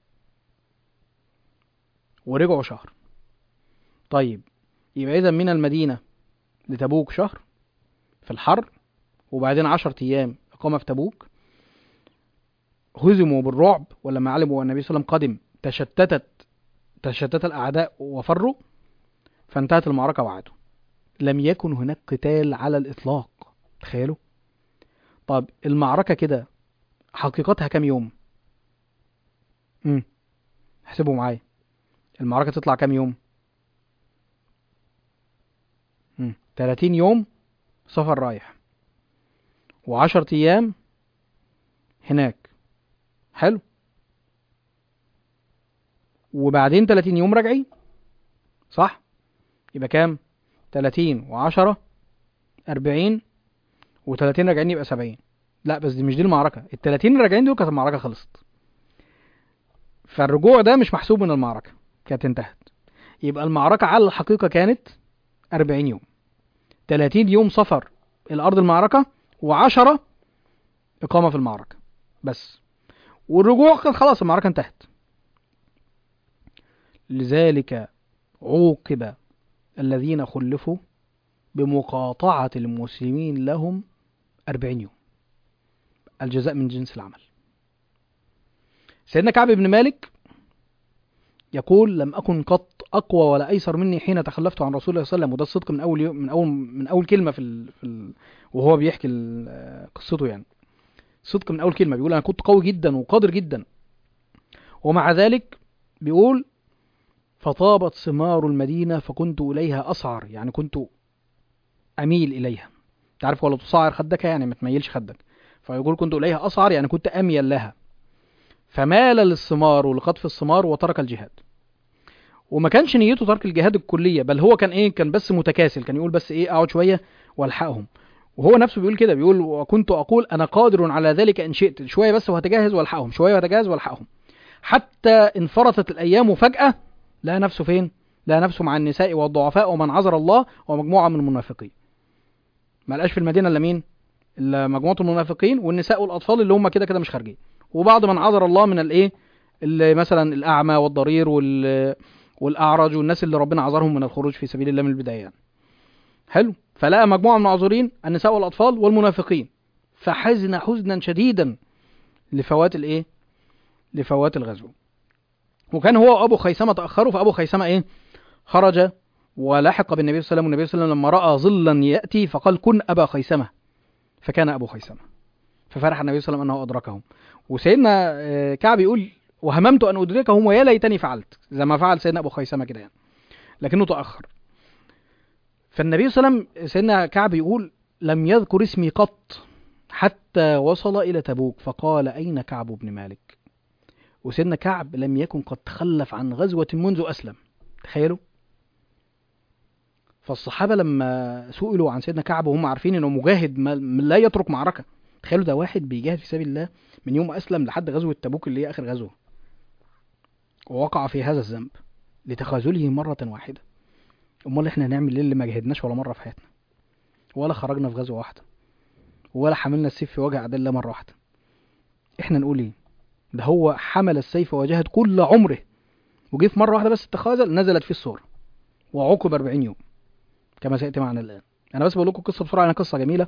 ورجعوا شهر. طيب يبقى إذا من المدينة لتبوك شهر في الحر، وبعدين 10 أيام إقامة في تبوك. هزموا بالرعب، ولما علموا أن النبي صلى الله عليه وسلم قدم تشتت الأعداء وفروا، فانتهت المعركة وعادوا. لم يكن هناك قتال على الإطلاق. تخيلوا. طب المعركة كده حقيقتها كام يوم؟ احسبوا معايا، المعركة تطلع كام يوم؟ 30 يوم سفر رايح، و10 أيام هناك. حلو. وبعدين 30 يوم راجعين، صح؟ يبقى كام؟ 30 و10 40، و30 راجعين يبقى 70. لا بس دي مش دي المعركة. ال30 اللي راجعين دول كانت المعركة خلصت، فالرجوع ده مش محسوب من المعركة، كانت انتهت. يبقى المعركة على الحقيقة كانت 40 يوم، 30 يوم سفر إلى أرض المعركة، و10 إقامة في المعركة بس. والرجوع كان خلاص المعركة انتهت. لذلك عوقب الذين خلفوا بمقاطعة المسلمين لهم 40 يوم، الجزاء من جنس العمل. سيدنا كعب بن مالك يقول: لم أكن قط أقوى ولا أيسر مني حين تخلفت عن رسول الله صلى الله عليه وسلم. وده الصدق من أول يوم، من أول كلمة وهو بيحكي قصته. يعني صدق من أول كلمة، بيقول أنا كنت قوي جدا وقادر جدا، ومع ذلك بيقول: فطابت ثمار المدينة فكنت إليها أسعر. يعني كنت أميل إليها. تعرف ولا تصعر خدك، يعني ما تميلش خدك. فيقول كنت إليها أسعر، يعني كنت أميل لها. فمال للثمار ولقطف الثمار وترك الجهاد. وما كانش نيته ترك الجهاد الكلية، بل هو كان بس متكاسل. كان يقول بس اقعد شوية والحقهم. وهو نفسه بيقول كده، بيقول: وكنت أقول أنا قادر على ذلك إن شئت، شوية بس وهتجهز والحقهم، شوية وهتجهز والحقهم. حتى انفرطت الأيام وفجأة لقى نفسه فين؟ لقى نفسه مع النساء والضعفاء ومن عذر الله ومجموعة من المنافقين. ما لقاش في المدينة إلا مين؟ إلا مجموعة المنافقين والنساء والأطفال اللي هم كده مش خارجين، وبعض من عذر الله من اللي مثلا الأعمى والضرير والأعرج والناس اللي ربنا عذرهم من الخروج في سبيل الله من البداية يعني. حلو. فلقى مجموعة من المعذورين، النساء والأطفال والمنافقين، فحزن حزنا شديدا لفوات الايه، لفوات الغزو. وكان هو وابو خيثمة تأخروا، فابو خيثمة خرج ولحق بالنبي صلى الله عليه وسلم. والنبي صلى الله عليه وسلم لما رأى ظلا يأتي فقال كن أبا خيثمة، فكان أبو خيثمة، ففرح النبي صلى الله عليه وسلم أنه أدركهم. وسيدنا كعب يقول وهممت أن أدركهم ويا ليتني فعلت، زي ما فعل سيدنا أبو خيثمة كده يعني، لكنه تأخر. فالنبي صلى الله عليه وسلم سيدنا كعب يقول لم يذكر اسمي قط حتى وصل إلى تبوك، فقال أين كعب بن مالك؟ وسيدنا كعب لم يكن قد تخلف عن غزوة منذ أسلم، تخيلوا. فالصحابة لما سئلوا عن سيدنا كعب وهم عارفين انه مجاهد لا يترك معركة، تخيلوا ده واحد بيجاهد في سبيل الله من يوم أسلم لحد غزوة تبوك اللي هي آخر غزوة، ووقع في هذا الذنب لتخاذله مرة واحدة. امال احنا هنعمل ايه اللي ما جاهدناش ولا مرة في حياتنا، ولا خرجنا في غزوة واحدة، ولا حملنا السيف في وجه أعداء الله مرة واحدة؟ احنا نقول ايه؟ ده هو حمل السيف وجاهد كل عمره، وجه في مرة واحدة بس التخاذل نزلت فيه الصورة وعوقب 40 يوم كما سيأتي معنا الآن. أنا بس بقول لكم قصة بسرعة، أنا قصة جميلة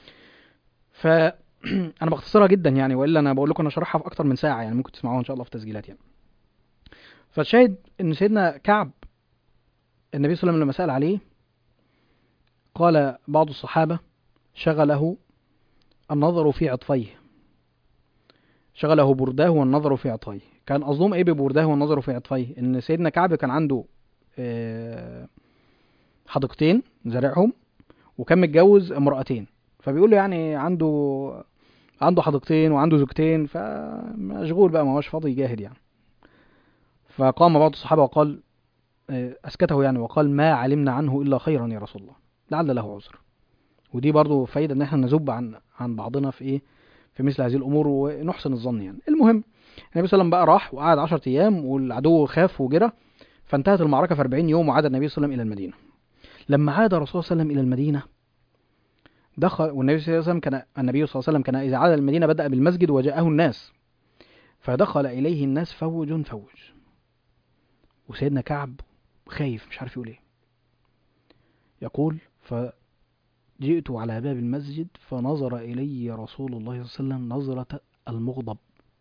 فأنا بختصرها جدا يعني، وإلا أنا بقول لكم أنا شرحها في أكتر من ساعة يعني، ممكن تسمعوها إن شاء الله في تسجيلات يعني. فالشاهد إن سيدنا كعب النبي صلى الله عليه وسلم لما سأل عليه قال بعض الصحابة شغله النظر في عطفيه، شغله برداه والنظر في عطفيه. كان قصدهم إيه ببرداه والنظر في عطفيه؟ إن سيدنا كعب كان عنده حديقتين زارعهم، وكان متجوز امرأتين، فبيقول له يعني عنده حديقتين وعنده زوجتين، فمشغول بقى ما هوش فاضي يجاهد يعني. فقام بعض الصحابة وقال أسكته يعني، وقال ما علمنا عنه إلا خيرا يا رسول الله، لعل له عذر. ودي برضو فايدة إن احنا نذب عن بعضنا في مثل هذه الأمور ونحسن الظن يعني. المهم النبي صلى الله عليه وسلم بقى راح وقعد 10 أيام والعدو خاف وجرى، فانتهت المعركة في 40 يوم، وعاد النبي صلى الله عليه وسلم إلى المدينة. لما عاد الرسول صلى الله عليه وسلم إلى المدينة دخل، والنبي صلى الله عليه وسلم كان إذا عاد المدينة بدأ بالمسجد وجاءه الناس، فدخل إليه الناس فوج فوج، وسيدنا كعب خايف مش عارف يقول ايه. يقول فجئت على باب المسجد فنظر إلي رسول الله صلى الله عليه وسلم نظرة المغضب،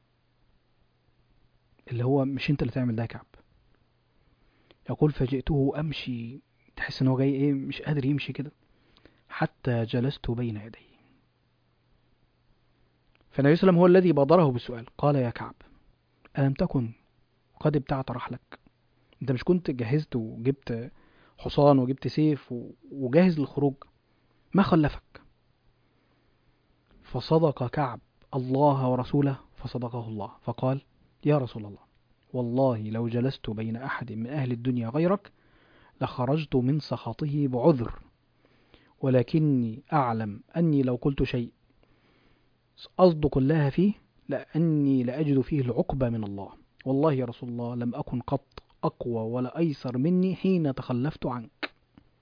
اللي هو مش انت اللي تعمل ده يا كعب. يقول فجئته أمشي، تحس ان هو جاي مش قادر يمشي كده، حتى جلست بين يديه. فالنبي صلى الله عليه وسلم هو الذي بادره بالسؤال، قال يا كعب ألم تكن قد ابتعت رحلك؟ انت مش كنت جهزت وجبت حصان وجبت سيف وجاهز للخروج؟ ما خلفك؟ فصدق كعب الله ورسوله فصدقه الله، فقال يا رسول الله والله لو جلست بين أحد من أهل الدنيا غيرك لخرجت من سخطه بعذر، ولكني أعلم أني لو قلت شيء أصدق الله فيه لأني لأجد فيه العقبة من الله، والله يا رسول الله لم أكن قط أقوى ولا أيسر مني حين تخلفت عنك.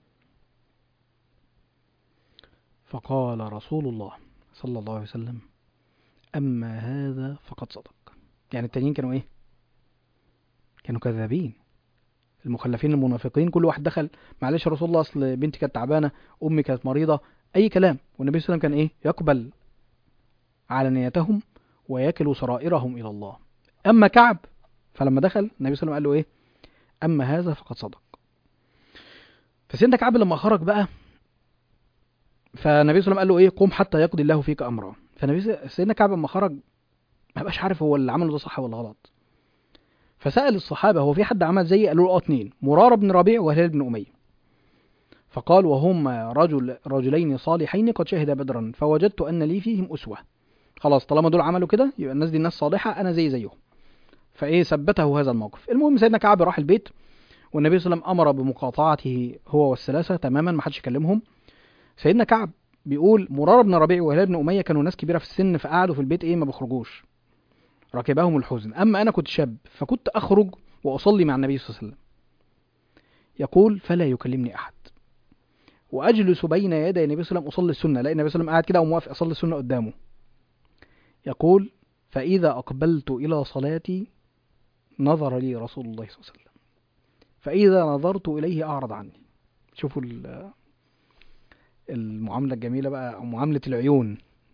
فقال رسول الله صلى الله عليه وسلم أما هذا فقد صدق. يعني التانيين كانوا كانوا كذابين، المخلفين المنافقين كل واحد دخل معلش يا رسول الله أصل بنتي كانت تعبانة، أمي كانت مريضة، أي كلام، والنبي صلى الله عليه وسلم كان يقبل علانيتهم ويكل سرائرهم إلى الله. أما كعب فلما دخل النبي صلى الله عليه وسلم قال له أما هذا فقد صدق. فسيدنا كعب لما خرج بقى فالنبي صلى الله عليه وسلم قال له قم حتى يقضي الله فيك أمرا. سيدنا كعب لما خرج ما بقاش عارف هو اللي عمله ده صح ولا غلط، فسأل الصحابة هو في حد عمل زي؟ قالوا له 2، مرارة بن ربيع وهلال بن أمية. فقال وهما رجلين صالحين قد شهدا بدرا فوجدت أن لي فيهم أسوة، خلاص طالما دول عملوا كده يبقى الناس دي ناس صالحة، أنا زيهم. ثبته هذا الموقف. المهم سيدنا كعب راح البيت، والنبي صلى الله عليه وسلم أمر بمقاطعته هو والثلاثة تماما، ما حدش يكلمهم. سيدنا كعب بيقول مرارة بن ربيع وهلال بن أمية كانوا ناس كبيرة في السن، فقعدوا في البيت ما بيخرجوش، ركبهم الحزن. أما أنا كنت شاب فكنت أخرج وأصلي مع النبي صلى الله عليه وسلم. يقول فلا يكلمني أحد، وأجلس بين يدي النبي صلى الله عليه وسلم أصلي السنة، لأن النبي صلى الله عليه وسلم قاعد كده وموافق أصلي السنة قدامه. يقول فإذا أقبلت إلى صلاتي نظر لي رسول الله صلى الله عليه وسلم، فإذا نظرت إليه أعرض عني. شوفوا المعاملة الجميلة بقى، معاملة العيون.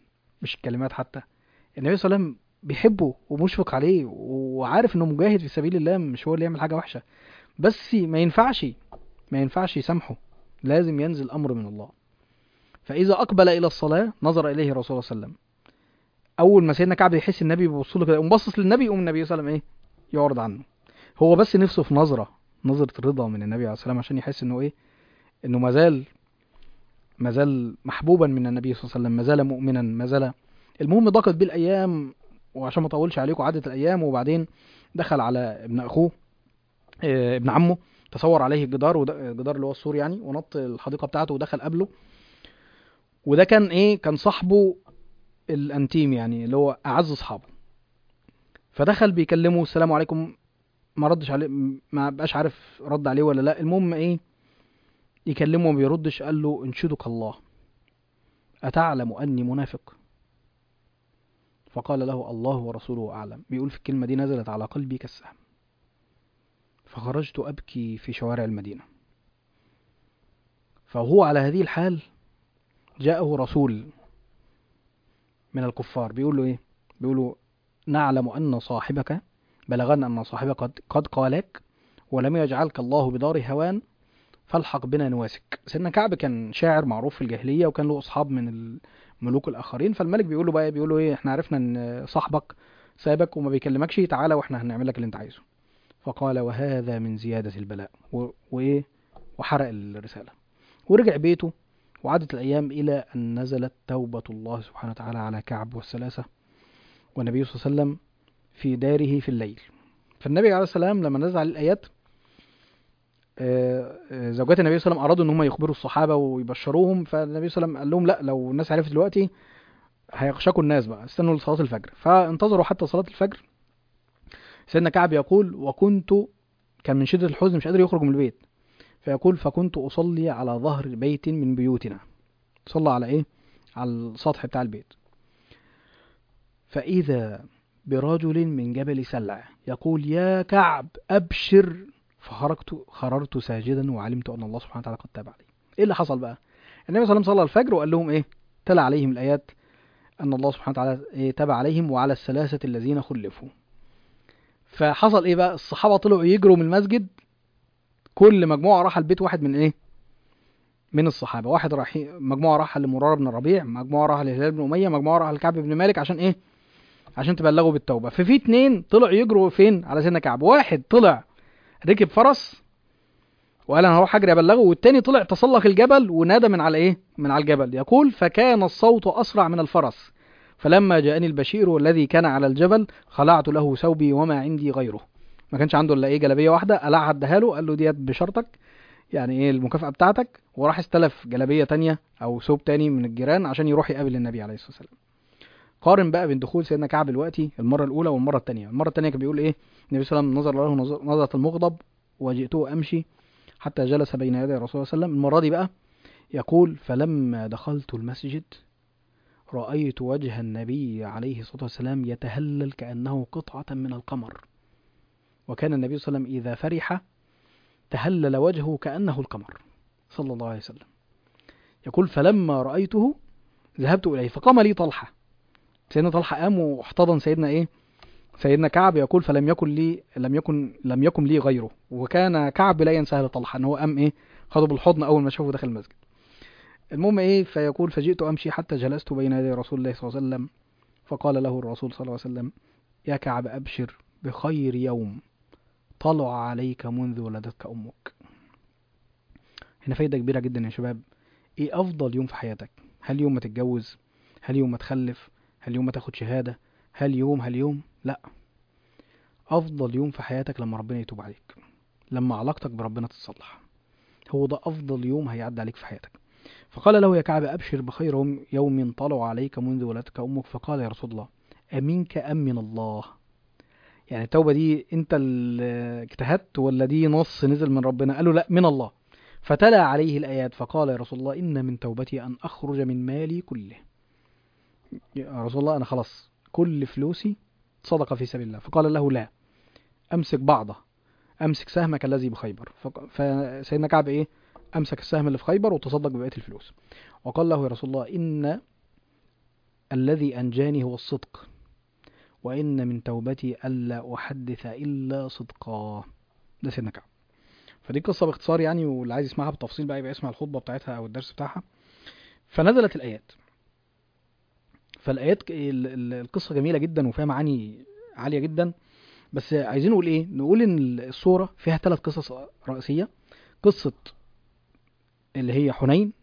مش الكلمات حتى. النبي صلى الله عليه وسلم بيحبه ومشفق عليه وعارف انه مجاهد في سبيل الله، مش هو اللي يعمل حاجة وحشة، بس ما ينفعش يسامحه، لازم ينزل امر من الله. فاذا اقبل الى الصلاة نظر اليه الرسول صلى الله عليه وسلم. اول ما سيدنا كعب يحس النبي بيبص له كده، يقوم باصص للنبي، يقوم النبي صلى الله عليه وسلم ايه، يعرض عنه. هو بس نفسه في نظرة رضا من النبي عليه الصلاة والسلام، عشان يحس انه ايه، انه مازال محبوبا من النبي صلى الله عليه وسلم، مازال مؤمنا، مازال. المهم ضاقت بيه الايام، وعشان ما اطولش عليكم عدت الايام، وبعدين دخل على ابن اخوه، ابن عمه، تصور عليه الجدار، الجدار اللي هو السور يعني، ونط الحديقه بتاعته ودخل قبله. وده كان ايه، كان صاحبه الانتيم يعني، اللي هو اعز اصحابه. فدخل بيكلمه السلام عليكم، ما ردش عليه، ما بقاش عارف رد عليه ولا لا. المهم ايه، يكلمه وما بيردش. قال له انشدك الله اتعلم اني منافق؟ فقال له الله ورسوله اعلم. بيقول في الكلمه دي نزلت على قلبي كالسهم، فخرجت ابكي في شوارع المدينه. فهو على هذه الحال جاءه رسول من الكفار بيقول له ايه، بيقول له نعلم ان صاحبك، بلغنا ان صاحبك قد قالك ولم يجعلك الله بدار هوان، فالحق بنا نواسك. سيدنا كعب كان شاعر معروف في الجاهليه، وكان له اصحاب من الملوك الاخرين. فالملك بيقول له بقى، بيقول له ايه، احنا عرفنا ان صاحبك سابك وما بيكلمكش، تعالى واحنا هنعمل لك اللي انت عايزه. فقال وهذا من زياده البلاء، وايه، وحرق الرساله ورجع بيته. وعادت الأيام إلى أن نزلت توبة الله سبحانه وتعالى على كعب والثلاثة، والنبي صلى الله عليه وسلم في داره في الليل. فالنبي عليه السلام لما نزل عليه الآيات، زوجات النبي صلى الله عليه وسلم أرادوا إن هم يخبروا الصحابة ويبشروهم. فالنبي صلى الله عليه وسلم قال لهم لا، لو الناس عرفت دلوقتي هيخشكوا الناس، بقى استنوا لصلاة الفجر. فانتظروا حتى صلاة الفجر. سيدنا كعب يقول كان من شدة الحزن مش قادر يخرج من البيت، فيقول فكنت أصلي على ظهر بيت من بيوتنا. صلى على إيه، على السطح بتاع البيت. فإذا برجل من جبل سلع يقول يا كعب أبشر، خررت ساجدا وعلمت أن الله سبحانه وتعالى قد تاب علي. إيه اللي حصل بقى؟ النبي صلى الله عليه وسلم صلى الفجر وقال لهم إيه، تلا عليهم الآيات أن الله سبحانه وتعالى تاب عليهم وعلى الثلاثة الذين خلفوا. فحصل إيه بقى، الصحابة طلعوا يجروا من المسجد، كل مجموعة راح البيت واحد من إيه، من الصحابة. واحد راح، مجموعة راح لمرارة بن الربيع، مجموعة راح لهلال بن أمية، مجموعة راح لكعب بن مالك. عشان إيه، عشان تبلغوا بالتوبة. ففي اتنين طلعوا يجروا فين، على سيدنا كعب. واحد طلع ركب فرس وقال انا هروح اجري ابلغه، والتاني طلع تسلق الجبل ونادى من على ايه، من على الجبل. يقول فكان الصوت اسرع من الفرس، فلما جاءني البشير الذي كان على الجبل خلعت له ثوبي وما عندي غيره. ما كانش عنده الا ايه، جلابيه واحده، قلعها اداها له، قال له ديت بشرطك، يعني ايه المكافأة بتاعتك. وراح استلف جلابيه تانية او ثوب تاني من الجيران عشان يروح يقابل النبي عليه الصلاه والسلام. قارن بقى بين دخول سيدنا كعب دلوقتي المره الاولى والمره الثانيه. المره الثانيه كان بيقول ايه، النبي صلى الله عليه وسلم نظر له نظره المغضب وجئته امشي حتى جلس بين يدي الرسول صلى الله عليه وسلم. المره دي بقى يقول فلما دخلت المسجد رايت وجه النبي عليه الصلاه والسلام يتهلل كانه قطعه من القمر، وكان النبي صلى الله عليه وسلم اذا فرح تهلل وجهه كانه القمر صلى الله عليه وسلم. يقول فلما رايته ذهبت اليه فقام لي طلحه. سيدنا طلحه قام واحتضن سيدنا ايه، سيدنا كعب. يقول فلم يكن لي لم يكن لي غيره. وكان كعب لا ينسى لطلحه ان هو قام ايه، خده بالحضن اول ما شافه دخل المسجد. المهم ايه، فيقول فجئت امشي حتى جلست بين يدي رسول الله صلى الله عليه وسلم، فقال له الرسول صلى الله عليه وسلم يا كعب ابشر بخير يوم طلع عليك منذ ولدتك امك. هنا فايده كبيره جدا يا شباب. ايه افضل يوم في حياتك؟ هل يوم ما تتجوز؟ هل يوم ما تخلف؟ هل يوم ما تاخد شهاده؟ هل يوم لا، افضل يوم في حياتك لما ربنا يتوب عليك، لما علاقتك بربنا تتصلح. هو ده افضل يوم هيعدي عليك في حياتك. فقال له يا كعب ابشر بخير يوم طلع عليك منذ ولدتك امك. فقال يا رسول الله امنك ام من الله؟ يعني التوبه دي انت اللي اجتهدت ولا دي نص نزل من ربنا؟ قال له لا، من الله. فتلا عليه الايات فقال يا رسول الله ان من توبتي ان اخرج من مالي كله. يا رسول الله انا خلاص كل فلوسي صدقه في سبيل الله. فقال له لا، امسك بعضه، امسك سهمك الذي بخيبر. فسيدنا كعب ايه، امسك السهم اللي في خيبر وتصدق ببقيه الفلوس. وقال له يا رسول الله ان الذي أنجاني هو الصدق، وإن من توبتي ألا أحدث إلا صدقا. ده سيدنا كعب. فدي قصة باختصار يعني، واللي عايز يسمعها بالتفصيل بقى يبقى يسمع الخطبة بتاعتها أو الدرس بتاعها. فنزلت الآيات. فالآيات القصة جميلة جدا وفيها معاني عالية جدا. بس عايزين نقول إيه؟ نقول إن السورة فيها 3 قصص رئيسية. قصة اللي هي حنين،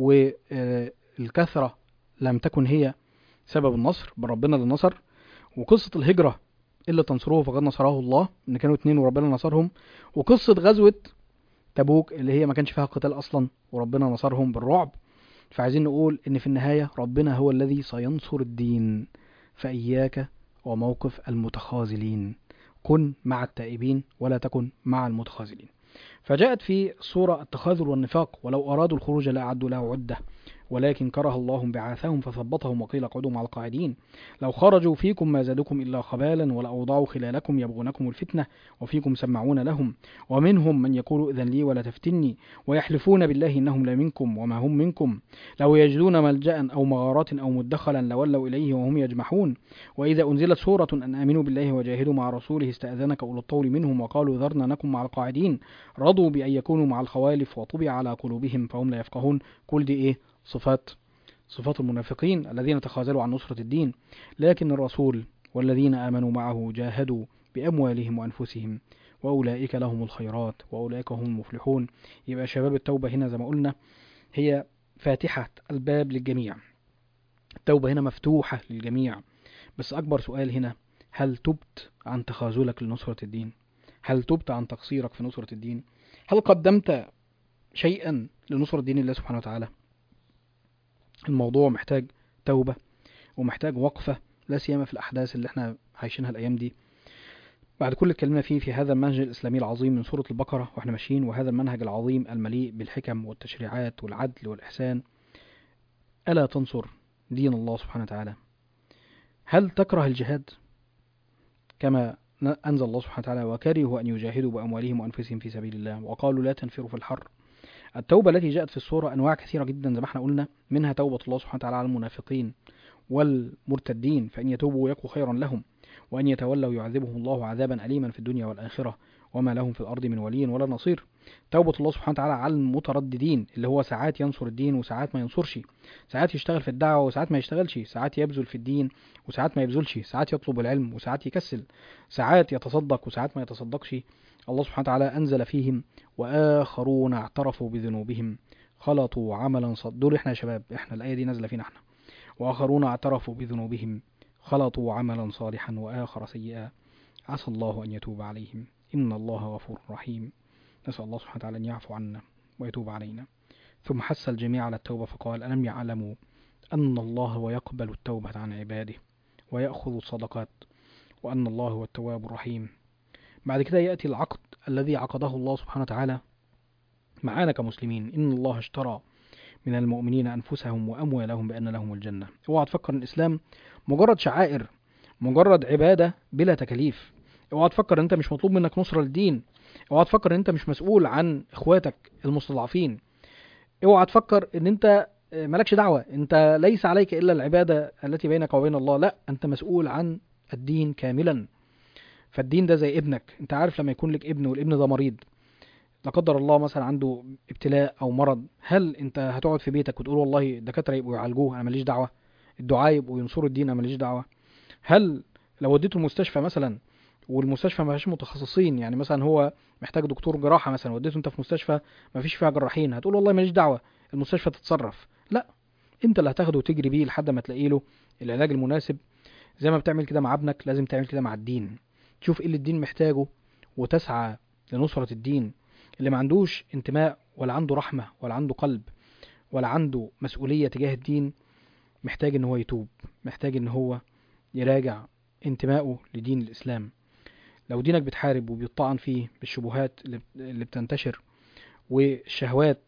والكثرة لم تكن هي سبب النصر، بل ربنا اللي نصر. وقصة الهجرة إلا تنصروه فقد نصره الله، إن كانوا 2 وربنا نصرهم. وقصة غزوة تبوك اللي هي ما كانش فيها قتال أصلا وربنا نصرهم بالرعب. فعايزين نقول إن في النهاية ربنا هو الذي سينصر الدين، فإياك وموقف المتخاذلين، كن مع التائبين ولا تكن مع المتخاذلين. فجاءت في سورة التخاذل والنفاق: ولو أرادوا الخروج لأعدوا له عدة ولكن كره الله بعاثهم فثبطهم وقيل اقعدوا مع القاعدين لو خرجوا فيكم ما زادوكم إلا خبالا ولأوضعوا خلالكم يبغونكم الفتنة وفيكم سمعون لهم ومنهم من يقول إذن لي ولا تفتني ويحلفون بالله إنهم لمنكم وما هم منكم لو يجدون ملجأ أو مغارات أو مدخلا لولوا إليه وهم يجمحون وإذا أنزلت سورة أن آمنوا بالله وجاهدوا مع رسوله استأذنك أولو الطول منهم وقالوا ذرنا نكن مع القاعدين رضوا بأن يكونوا مع الخوالف وطبع على قلوبهم فهم لا يفقهون. كل دي إيه؟ صفات المنافقين الذين تخاذلوا عن نصرة الدين. لكن الرسول والذين آمنوا معه جاهدوا بأموالهم وأنفسهم وأولئك لهم الخيرات وأولئك هم المفلحون. يبقى شباب التوبة هنا زي ما قلنا هي فاتحة الباب للجميع. التوبة هنا مفتوحة للجميع. بس أكبر سؤال هنا: هل تبت عن تخاذلك لنصرة الدين؟ هل تبت عن تقصيرك في نصرة الدين؟ هل قدمت شيئا لنصرة دين الله سبحانه وتعالى؟ الموضوع محتاج توبة ومحتاج وقفة، لا سيما في الأحداث اللي احنا عايشينها الأيام دي. بعد كل اللي اتكلمنا فيه في هذا المنهج الإسلامي العظيم من سورة البقرة واحنا ماشيين، وهذا المنهج العظيم المليء بالحكم والتشريعات والعدل والإحسان، ألا تنصر دين الله سبحانه وتعالى؟ هل تكره الجهاد كما أنزل الله سبحانه وتعالى: وكرهوا أن يجاهدوا بأموالهم وأنفسهم في سبيل الله وقالوا لا تنفروا في الحر؟ التوبة التي جاءت في السورة أنواع كثيرة جدا زي ما احنا قلنا، منها توبة الله سبحانه وتعالى على المنافقين والمرتدين فإن يتوبوا يكن خيرا لهم وأن يتولوا يعذبهم الله عذابا أليما في الدنيا والآخرة وما لهم في الأرض من ولي ولا نصير. توبة الله سبحانه وتعالى على المترددين اللي هو ساعات ينصر الدين وساعات ما ينصرش، ساعات يشتغل في الدعوة وساعات ما يشتغلش، ساعات يبذل في الدين وساعات ما يبذلش، ساعات يطلب العلم وساعات يكسل، ساعات يتصدق وساعات ما يتصدقش. الله سبحانه وتعالى أنزل فيهم: وآخرون اعترفوا بذنوبهم خلطوا عملا دول احنا يا شباب، احنا الآية دي نازلة فينا احنا. وآخرون اعترفوا بذنوبهم خلطوا عملا صالحا وآخر سيئا عسى الله أن يتوب عليهم إن الله غفور رحيم. نسأل الله سبحانه وتعالى أن يعفو عنا ويتوب علينا. ثم حث الجميع على التوبة فقال: ألم يعلموا أن الله هو يقبل التوبة عن عباده ويأخذ الصدقات وأن الله هو التواب الرحيم. بعد كده يأتي العقد الذي عقده الله سبحانه وتعالى معانا كمسلمين: إن الله اشترى من المؤمنين أنفسهم وأموالهم بأن لهم الجنة. اوعى تفكر ان الإسلام مجرد شعائر، مجرد عبادة بلا تكاليف. اوعى تفكر ان انت مش مطلوب منك نصرة للدين. اوعى تفكر ان انت مش مسؤول عن اخواتك المستضعفين. اوعى تفكر ان انت مالكش دعوة، انت ليس عليك الا العبادة التي بينك وبين الله. لا، انت مسؤول عن الدين كاملا. فالدين ده زي ابنك. انت عارف لما يكون لك ابن والابن ده مريض، لا قدر الله مثلا عنده ابتلاء او مرض، هل انت هتقعد في بيتك وتقول والله الدكاتره يبقوا يعالجوه انا ماليش دعوه، الدعاء يبقوا ينصروا الدين انا ماليش دعوه؟ هل لو وديته المستشفى مثلا والمستشفى ما فيهاش متخصصين، يعني مثلا هو محتاج دكتور جراحه مثلا، وديته انت في مستشفى ما فيش فيها جراحين، هتقول والله ماليش دعوه المستشفى تتصرف؟ لا، انت اللي هتاخده وتجري بيه لحد ما تلاقي له العلاج المناسب. زي ما بتعمل كده مع ابنك لازم تعمل كده مع الدين. تشوف ايه اللي الدين محتاجه وتسعى لنصرة الدين. اللي ما عندوش انتماء ولا عنده رحمة ولا عنده قلب ولا عنده مسؤولية تجاه الدين محتاج ان هو يتوب، محتاج ان هو يراجع انتمائه لدين الإسلام. لو دينك بتحارب وبيطعن فيه بالشبهات اللي بتنتشر والشهوات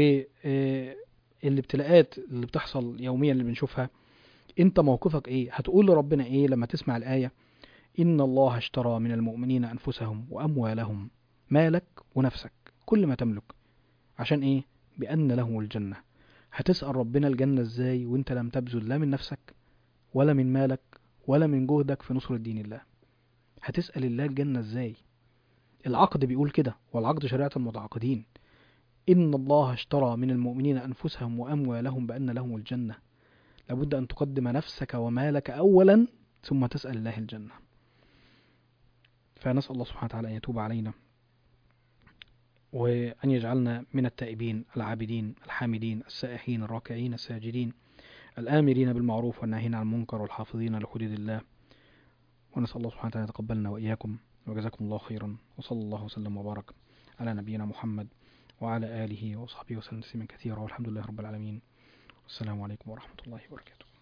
والابتلاءات اللي بتحصل يوميا اللي بنشوفها، انت موقفك ايه؟ هتقول لربنا ايه لما تسمع الآية: إن الله اشترى من المؤمنين أنفسهم وأموالهم؟ مالك ونفسك كل ما تملك عشان ايه؟ بأن لهم الجنة. هتسأل ربنا الجنة ازاي وانت لم تبذل لا من نفسك ولا من مالك ولا من جهدك في نصرة دين الله. هتسأل الله الجنة ازاي؟ العقد بيقول كده، والعقد شريعة المتعاقدين. إن الله اشترى من المؤمنين أنفسهم وأموالهم بأن لهم الجنة. لابد أن تقدم نفسك ومالك أولا ثم تسأل الله الجنة. فنسأل الله سبحانه وتعالى أن يتوب علينا، وأن يجعلنا من التائبين العابدين الحامدين السائحين الراكعين الساجدين الآمرين بالمعروف والناهين عن المنكر والحافظين لحدود الله. ونسأل الله سبحانه وتعالى يتقبلنا وإياكم، وجزاكم الله خيرا، وصلى الله وسلم وبارك على نبينا محمد وعلى آله وصحبه وسلم تسليما كثيرا، والحمد لله رب العالمين. والسلام عليكم ورحمة الله وبركاته.